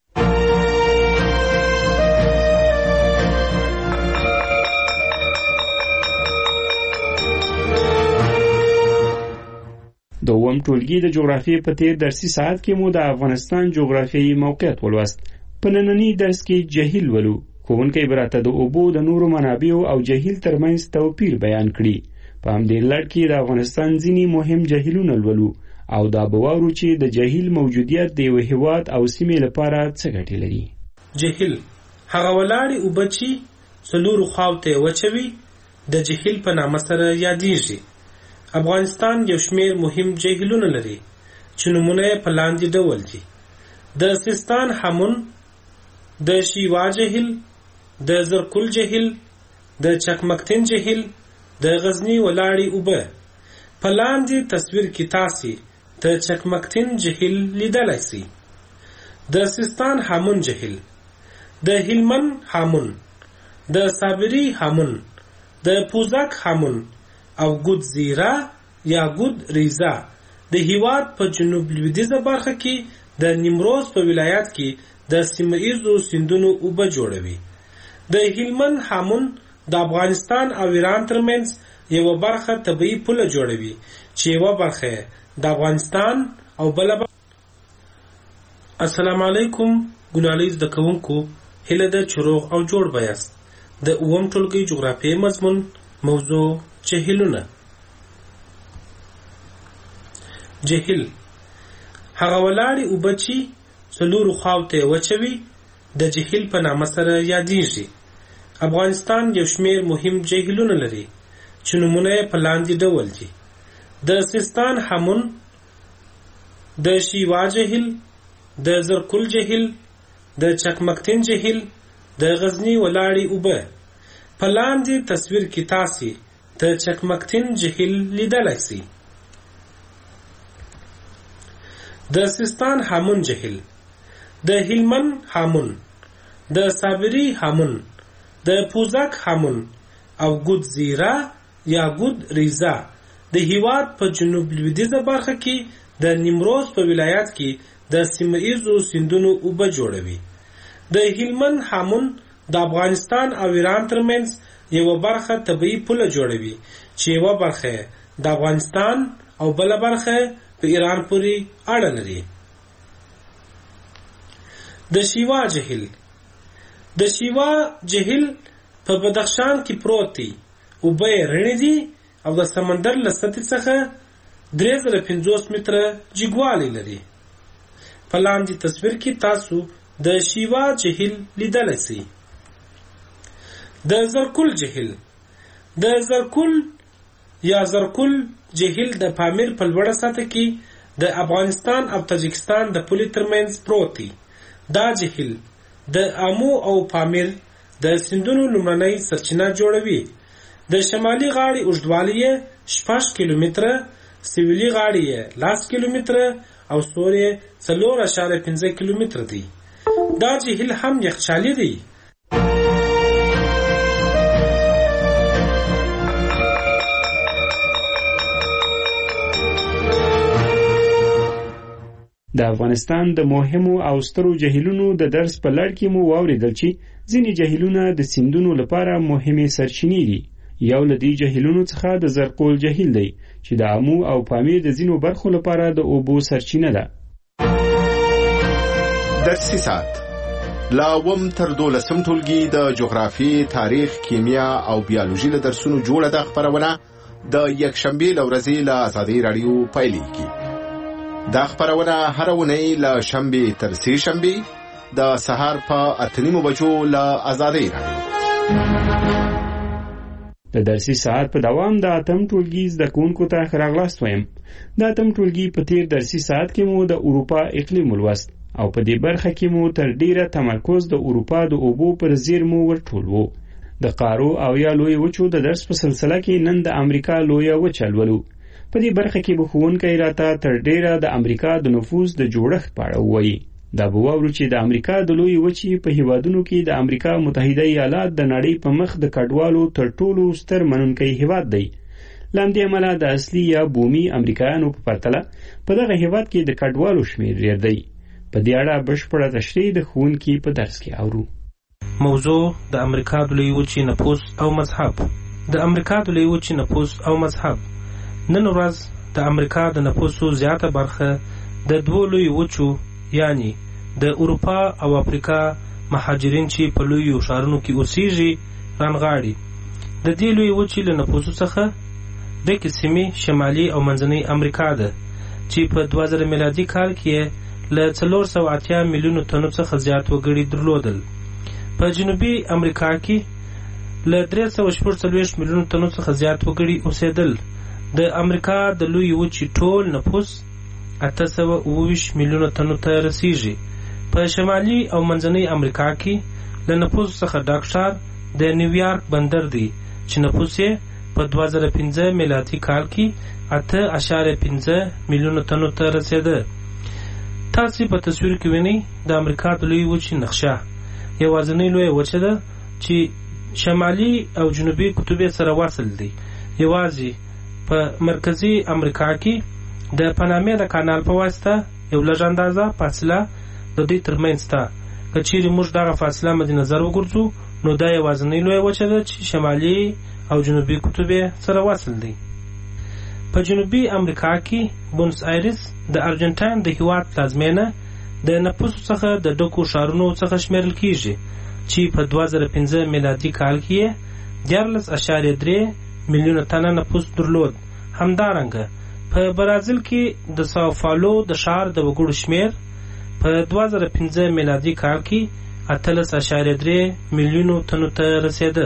د اووم ټولګي د جغرافیې په تیر درسي ساعت کې مو د افغانستان جغرافیایي موقعیت ولوست. په ننني درس کې جهیل ولو. ښوونکی به راته د اوبو د نورو منابعو او جهیل ترمنځ توپیر بیان کړي. په همدې لړ کې د افغانستان ځینې مهم جهیلونه لولو او دا به واورو چې د جهیل موجودیت د یو هېواد او سیمې لپاره څه ګټې لري. جهیل هغه ولاړې اوبه چې څلورو خواو ته وچوي د جهیل په نامه سره یادېږي. افغانستان یو شمېر مهم جهیلونه لري چې نومونه یې په لاندې ډول دي: د سیستان هامون، د شیوا جهیل، د زرکول جهیل، د چکمکتین جهیل، د غزنی ولاړې اوبه. په لاندې تصویر کې تاسو د چکمکتین جهیل لیدلای شئ. د سیستان هامون جهیل، د هلمند هامون، د صابری هامون، د پوزک هامون او ګود زیرا یا ګود ریزا د هیواد په جنوب لویدیځه برخه کې د نیمروز په ولایت کې د سیمه ایزو سیندونو اوبه جوړوي. د هلمند هامون د افغانستان او ایران ترمنځ یو برخه طبيعي پوله جوړوي چې یو برخه د افغانستان او بل. السلام علیکم ګنالیز د کوونکو هله د چروغ او جوړ بیاست. د اووم ټولګي جغرافیې مضمون موضوع جهیلونه. جهیل هغه ولاړې اوبه چې څلورو خواو ته وچوي د جهیل په نامه سره یادېږي. افغانستان یو شمېر مهم جهیلونه لري چې نومونه یې په لاندې ډول دي: د سیستان هامون، د شیوا جهیل، د زرکول جهیل، د چکمکتین جهیل، د غزنی ولاړې اوبه. په لاندې تصویر کې تاسو د چکمکتین جهیل لیدلای شئ. د سیستان هامون جهیل، د هلمند هامون، د صابری هامون، د پوزک هامون او ګود زیرا یا ګود ریزا د هیواد په جنوب لویدیځه برخه کې د نیمروز په ولایت کې د سیمه ایزو سیندونو اوبه جوړوي. د هلمند هامون د افغانستان او ایران ترمنځ یو برخه طبيعي پوله جوړوي چې یو برخه د افغانستان او بل برخه په ایران پورې اړه لري. د شیوا جهیل د شیوا جهیل په بدخشان کې پروت دی او به رڼې دي او د سمندر له سطحې څخه درې زره پنځوس متره جګوالی لري. په لاندې تصویر کې تاسو د شیوا جهیل لیدلی سئ. د زرکول جهیل د زرکول یا زرکول جهیل د پامیر په لوړه سطح کې د افغانستان او تاجکستان د پولې ترمنځ پروت دی. دا جهیل د آمو او پامیر د سیندونو لومړنۍ سرچینه جوړوي. د شمالي غاړې اوږدوالی یې شپږ کیلومتره، سویلي غاړې یې لس کیلومتره او سور یې څلور اعشاریه پنځه کیلومتره دی. دا جهیل هم یخچالي دی. د افغانستان د مهمو او سترو جهیلونو د درس په لړ کې مو واوریدل چې ځینې جهیلونه د سیندونو لپاره مهمې سرچینې دي. یو له دې جهیلونو څخه د زرکول جهیل دی چې د آمو او پامیر د ځینو برخو لپاره د اوبو سرچینه ده. درسي ساعت لا وم تر دولسم ټولګي د جغرافي، تاریخ، کیمیا او بیولوژي له درسونو جوړه ده خبرونه د یکشنبه لورځي له آزادۍ رادیو پایلیږي. دا خبرونه هر اونۍ له شنبه تر سې شنبه د سهار په اته نیمو بجو له آزادۍ رادیو. د درسي ساعت په دوام د اتم ټولګي زده کوونکو ته ښه راغلاست وایم. د اتم ټولګي په تیر درسي ساعت کې مو د اروپا اقلیم ولوست او په دې برخه کې مو تر ډیره تمرکز د اروپا د اوبو پر زیرمو ورټول وو. د قارو او یا لوی وچو د درس په سلسله کې نن د امریکا لویه وچه لولو. په دې برخه کې به ښوونکی راته تر ډیره د امریکا د نفوس د جوړښت په اړه ووایي. دا به واورو چې د امریکا د لوی وچې په هیوادونو کې د امریکا متحده ایالات د نړۍ په مخ د کډوالو تر ټولو ستر منونکی هیواد دی. له همدې امله د اصلي یا بومي امریکایانو په پرتله په دغه هیواد کې د کډوالو شمېر ډېر دی. په دې اړه بشپړه تشریح د ښوونکي په درس کې اورو. موضوع د امریکا د لوی وچې نفوس او مذهب. د امریکا د لوی وچې نفوس او مذهب. نن ورځ د امریکا د نفوسو زیاته برخه د دوو لوی وچو یعنی د اروپا او افریقا مهاجرین چې په لویو ښارونو کې اوسېږي رانغاړي. د دې لوی وچې له نفوسو څخه ډکې سیمې شمالي او منځنۍ امریکا ده چې په دوه زره میلادي کال کې له څلور سوه اتیا میلیونو تنو څخه زیات وګړي درلودل. په جنوبي امریکا کې له درې سوه شپږ څلوېښت میلیونو تنو څخه زیات وګړي اوسېدل. د امریکا د لوی وچې ټول نفوس اته سوه اوه ویشت میلیونه تنو ته رسیږي. په شمالي او منځنۍ امریکا کې له نفوس څخه ډک ښار د نیویارک بندر دی چې نفوس یې په دوه زره پنځه میلادي کال کې اته اعشاریه پنځه میلیونه تنو ته رسېده. تاسې په تصویر کې وینئ د امریکا د لوی وچې نقشه. یوازینۍ لویه وچه ده چې شمالي او جنوبي قطب سره وصل دی. یوازې په مرکزي امریکا کې د پانامې د کانال په واسطه یو لږ اندازه فاصله د دې ترمنځ شته. که چیرې موږ دغه فاصله مد نظر وګرځو نو دا یوازینۍ لویه وچه ده چې شمالي او جنوبي قطب سره وصل دی. په جنوبي امریکا کې بونس آیرس د ارجنټاین د هیواد پلازمینه د نفوسو څخه د ډکو ښارونو څخه شمیرل کیږي چې په دوه زره پنځه میلادي کال کې دیارلس اعشاریه درې میلیونه تنه نفوس درلود. همدارنګه په برازیل کې د ساو پاولو د ښار د وګړو شمیر په دوه زره پنځه میلادي کال کې اتلس اعشاریه درې میلیونو تنو ته رسېده.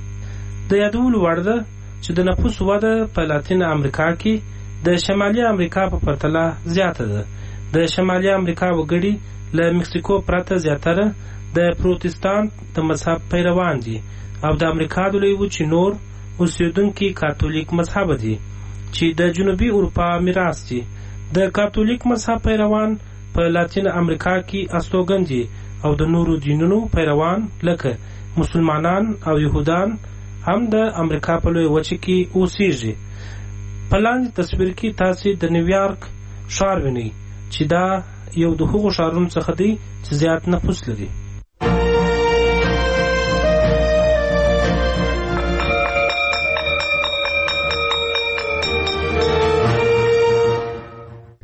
د یادولو وړ ده چې د نفوس وده په لاتین امریکا کې د شمالي امریکا په پرتله زیاته ده. د شمالي امریکا وګړي له مکسیکو پرته زیاتره د پروتستانت د مذهب پیروان دي او د امریکا د لوی وچې نور اوسیدونکي کاتولیک مذهب دي چې د جنوبي اروپا میراث دي. د کاتولیک مذهب پیروان په لاتین امریکا کې استوګن دي او د نورو دینونو پیروان لکه مسلمانان او يهودان هم د امریکا په لوی وچه کې اوسېږي. په لاندې تصویر کې تاسې د نیویارک ښار وینئ چې دا یو د هغو ښارونو څخه دی چې زیات نفوس لري.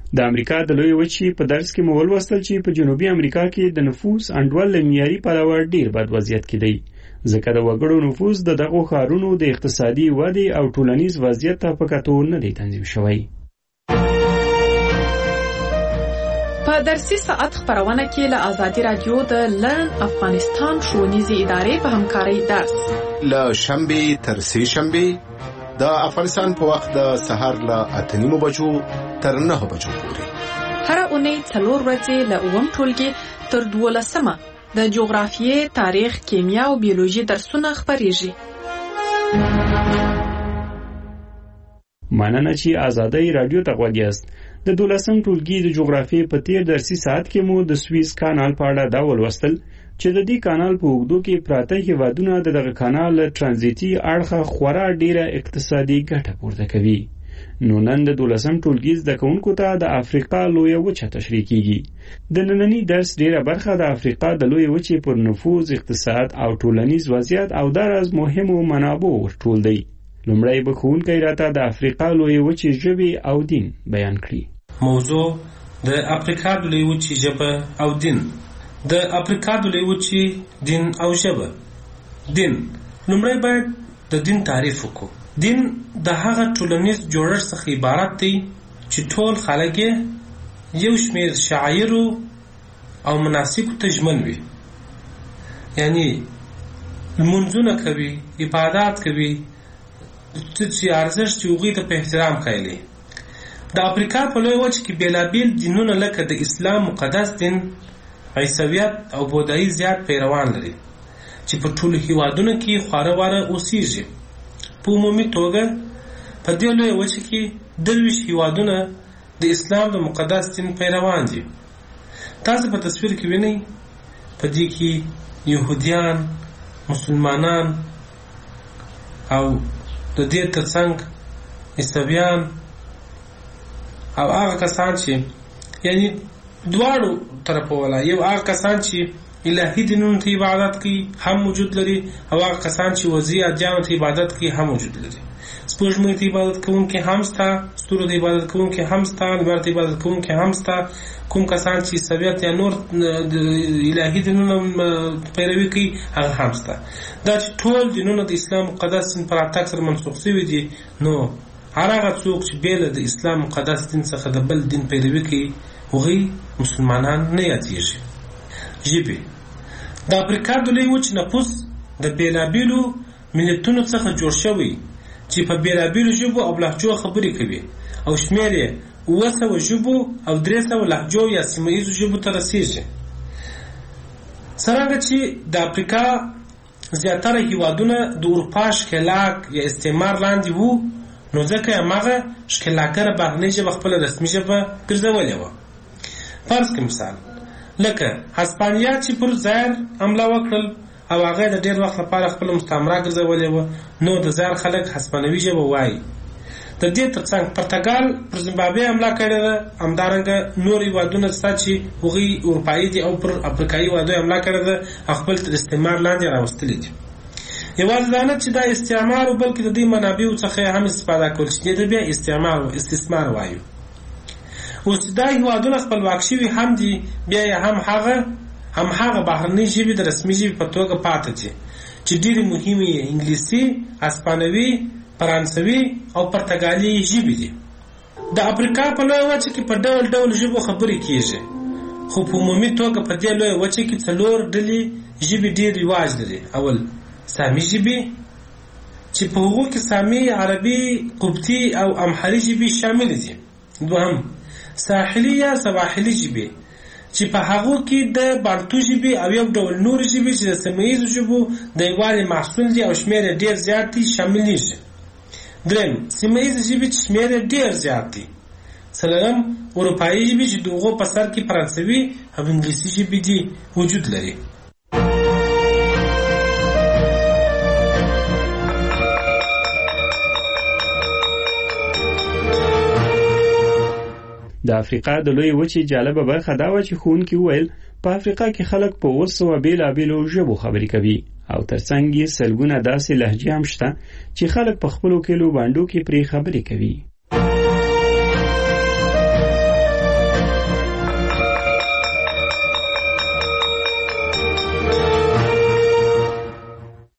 د امریکا د لوی وچې په درس کې مو ولوستل چې په جنوبي امریکا کې د نفوس انډول له معیاري پلوه ډیر بد وضعیت کې دی، ځکه د وګړو نفوس د دغو ښارونو د اقتصادي ودې او ټولنیز وضعیت ته په کتو نه دی تنظیم شوی. په درسي ساعت خبرونه کې له آزادي رادیو د لرن افغانستان ښوونیزې ادارې په همکارۍ درس له شنبې تر سې شنبې د افغانستان په وخت د سهار له اته نیمو بجو تر نهه بجو پورې هر اونۍ څلور ورځې له اووم ټولګي تر دولسمه د جغرافیې، تاریخ، کیمیا او بیولوژي درسونه خبرېږي. مننه چې آزادۍ رادیو ته غوږ یاست. د دولسم ټولګي د جغرافیې په تیر درسي ساعت کې مو د سویس کانال په اړه دا ولوستل چې د دې کانال په اوږدو کې پراته هیوادونه د دغه کانال ترانزیتي اړخه خورا ډیره اقتصادي ګټه پورته کوي. نو نن د دولسم ټولګي زده کوونکو ته د افریقا لویه وچه تشریح کیږي. د نننی درس ډیره برخه د افریقا د لویه وچې پر نفوذ، اقتصاد او ټولنیز وضعیت او دراز مهمو منابعو ورټول دی. لومړی به ښوونکی راته د افریقا لویه وچې ژبې او دین بیان کړي. موضوع د افریقا د لویې وچې ژبه او دین. د افریقا د لویې وچې دین او ژبه. دین، لومړی باید د دین تعریف وکړو. دین د هغه ټولنیز جوړښت څخه عبارت دی چې ټول خلک یو شمېر شعایرو او مناسکو ته ژمن وي، یعنی لمونځونه کوي، عبادات کوي، چې ارزښت یې هغوی ته په احترام قایلي. د افریقا په لویه وچه کې بېلابېل دینونه لکه د اسلام مقدس دین، عیسویت او بودایي زیات پیروان لري چې په ټولو هیوادونو کې خواره واره اوسیږي. په عمومي توګه په دې لویه وچه کې درویشت هیوادونه د اسلام د مقدس دین پیروان دي. تاسو په تصویر کې وینئ په دې کې یهودیان، مسلمانان او د دې ترڅنګ عیسویان او هغه کسان چې یعنی دواړو طرفو والا، یو هغه کسان چې الهي دینونو ته عبادت کوي هم موجود لري، او هغه کسان چې وضعي ادیانو ته عبادت کوي هم موجود لري. سپوږمۍ ته عبادت کوونکي هم شته، ستورو ته عبادت کوونکي هم شته، لمر ته عبادت کوونکي هم شته. کوم کسان چې عیسویت یا نور د الهي دینونو پیروي کوي هغه هم شته. دا چې ټول دینونه د اسلام مقدس دین پر راتګ سره منسوخ شوي دي، نو هر هغه څوک چې بیله د اسلام مقدس دین څخه د بل دین پیروي کوي هغوی مسلمانان نه یادېږي. ژبې، د افریقا د لویې وچې نفوس د بېلابېلو ملتونو څخه جوړ شوی چې په بېلابېلو ژبو او لهجو خبرې کوي، او شمېر یې اوه سوه ژبو او درې سوه لهجو یا سیمه ییزو ژبو ته رسېږي. څرنګه چې د افریقا زیاتره هیوادونه د اروپا ښکېلاک یا استعمار لاندې وو، نو ځکه یې هماغه ښکېلاکره بهرنۍ ژبه خپله رسمي ژبه ګرځولې وه. فرض کړه مثال لکه هسپانیا چې پر زایر حمله وکړل او هغه د ډېر وخت لپاره خپله مستعمره ګرځولې وه، نو د زایر خلک هسپانوي ژبه وایي. د دې ترڅنګ پرتګال پر زیمبابوې حمله کړې ده، همدارنګه نور هېوادونه شته چې هغوی اروپایي دي او پر افریقایي هېوادونو حمله کړې ده او خپل تر استعمار لاندې راوستلي دي. یوازې دا نه چې دا استعمار و، بلکې د دې منابعو څخه هم استفاده کول چې دې بیا استعمار و استثمار وایو. اوس دا هېوادونه خپلواک شوي هم دي، بیا یې هم هغه هم هغه بهرنۍ ژبې د رسمي ژبې په توګه پاتې دي چې ډېرې مهمې یې انګلیسي، هسپانوي، فرانسوي او پرتګالي ژبې دي. د افریقا په لویه وچه کې په ډول ډول ژبو خبرې کیږي، خو په عمومي توګه په دې لویه وچه کې څلور ډلې ژبې ډېر رواج لري. اول سامي ژبې چې په هغو کې سامي، عربي، قبطي او امحري ژبې شامل دي. دوهم ساحلي یا سواحلي ژبې چې په هغو کې د بانتو ژبې او یو ډول نور ژبې چې د سیمه ییزو ژبو د یووالي محصول دي او شمېر یې ډېر زیات دي شاملېږي. دریم سیمه ییزې ژبې چې شمېر یې ډېر زیات دي. څلورم اروپایي ژبې چې د هغو په سر کې فرانسوي او انګلیسي ژبې دي وجود لري. د افریقا د لویې وچې جالبه برخه دا وه چې ښوونکي وویل په افریقا کې خلک په اوه سوه بېلابېلو ژبو خبرې کوي، او ترڅنګ یې سلګونه داسې لهجې هم شته چې خلک په خپلو کلیو بانډو کې پرې خبرې کوي.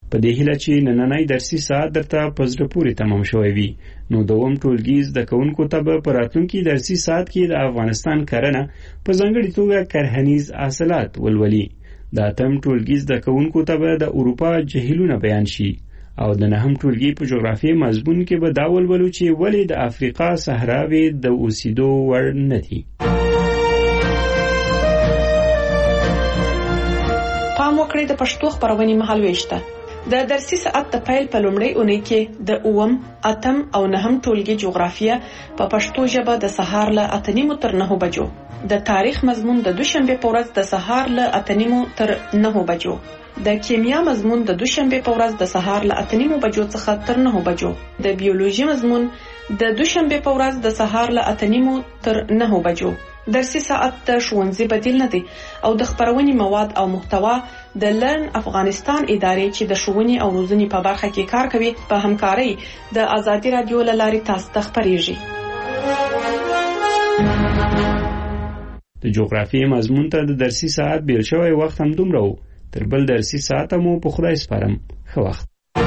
په دې هیله چې نننی درسي ساعت درته په زړه پورې تمام شوی وي نو دوم ټولګي زده کوونکو ته به په راتلونکي درسي ساعت کې د افغانستان کرنه په ځانګړې توګه کرهنیز حاصلات ولولي. د اتم ټولګي زده کوونکو ته به د اروپا جهیلونه بیان شي او د نهم ټولګي په جغرافیې مضمون کې به دا ولولو چې ولې د افریقا صحراوې د اوسېدو وړ نه دي. پام وکړئ د پښتو خبرونې مهالويشته. د درسي ساعت د پیل په لومړۍ اونۍ کې د اووم، اتم او نهم ټولګي جغرافیه په پښتو ژبه د سهار له اته نیمو تر نهو بجو، د تاریخ مضمون د دوشنبه په ورځ د سهار له اته نیمو تر نهو بجو، د کیمیا مضمون د دوشنبه په ورځ د سهار له اته نیمو بجو څخه تر نهو بجو، د بیولوژي مضمون د دوشنبه په ورځ د سهار له اته نیمو تر نهو بجو. درسي ساعت د ښوونځي بدیل نه دی او د خبرونې مواد او محتوا د لرن افغانستان ادارې چې د ښوونې او روزنې په برخه کې کار کوي په همکارۍ د آزادي رادیو له لارې تاسو ته خبرېږي. د جغرافیې مضمون ته د درسي ساعت بیل شوی وخت هم دومره و. تر بل درسي ساعت مو په خدای سپارم. ښه وخت.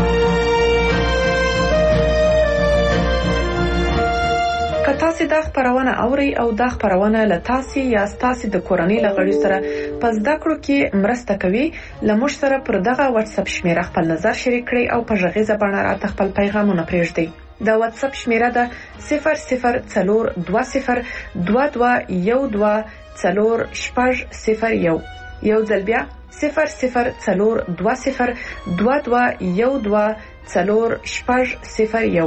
که تاسو دا خبرونه اورئ او دا خبرونه له تاسو یا تاسو د کورنۍ لغړي سره پس دا کړو کې مرسته کوي لموږ سره پر دغه واتس اپ شمیره خپل نظر شریک کړئ او په ژغیزه باندې راته خپل پیغامونه پرېږدئ. دا واتس اپ شمیره ده صفر صفر څلور دوه صفر دوه دوه یو دوه څلور شپږ صفر یو. یو ځل بیا صفر صفر څلور دوه صفر دوه دوه یو دوه څلور شپږ صفر یو.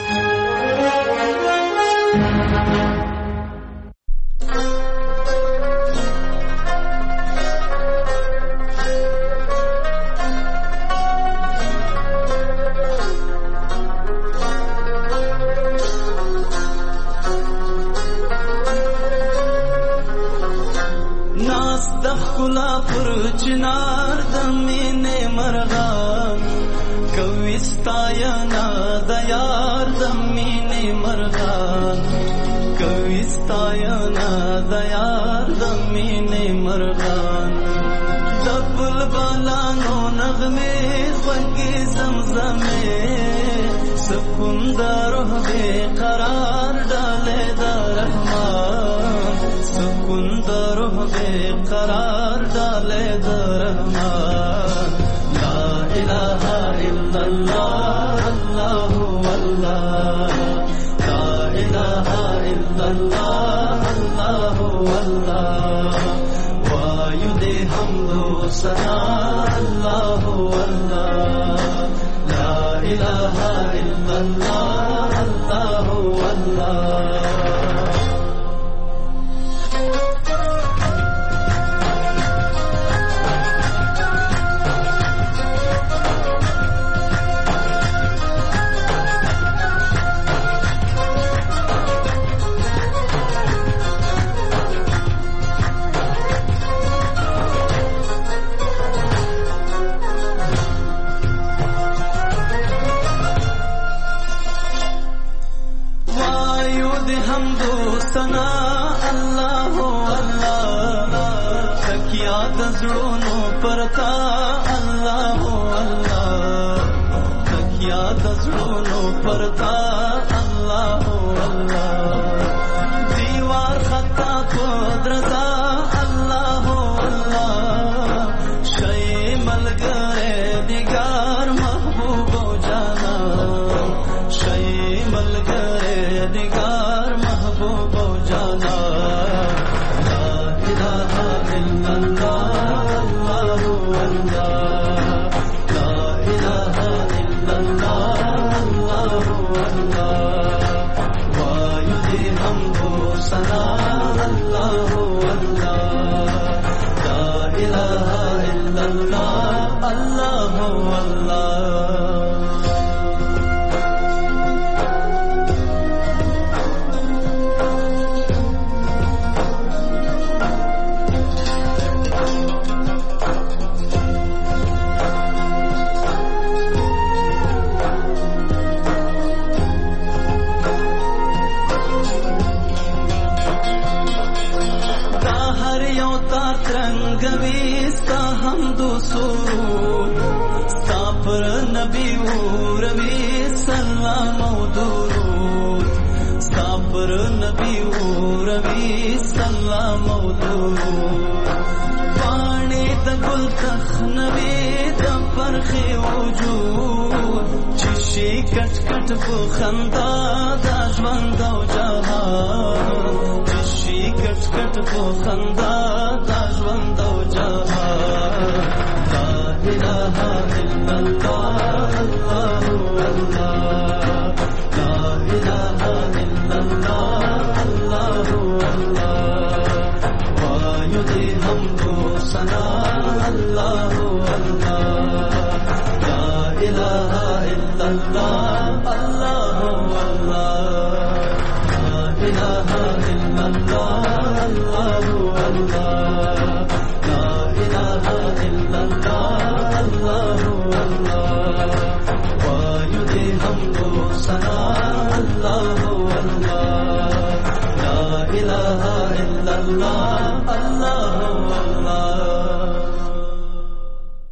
چنار د مینې مرغان کوي ستاینا د یار د مینې مرغان کوي ستاینا د یار د مینې مرغان د بلبلانو نغمې خوږې زمزمې سکون د روح بے قرار ډالې د رحمان سکون د روح بے قرار ډالې د رحمان. لا اله الا الله الله والله لا اله الا الله الله والله وایو دې حمد و ثنا الله والله لا اله الا الله الله والله. روی سلام او درود صبر نبی روی سلام او درود پانی د ګل تخنوي د پرخي وجود چشي کټ کټ په خندا د ژوند او جهان چشي کټ کټ په خندا د ژوند او جهان لا اله الا الله الله الله لا اله الا الله الله الله وایو دې هم سنا الله الله لا اله الا الله الله الله لا اله الا الله الله الله لا اله الا الله الله الله وایو دې هم سنا الله الله لا اله الا الله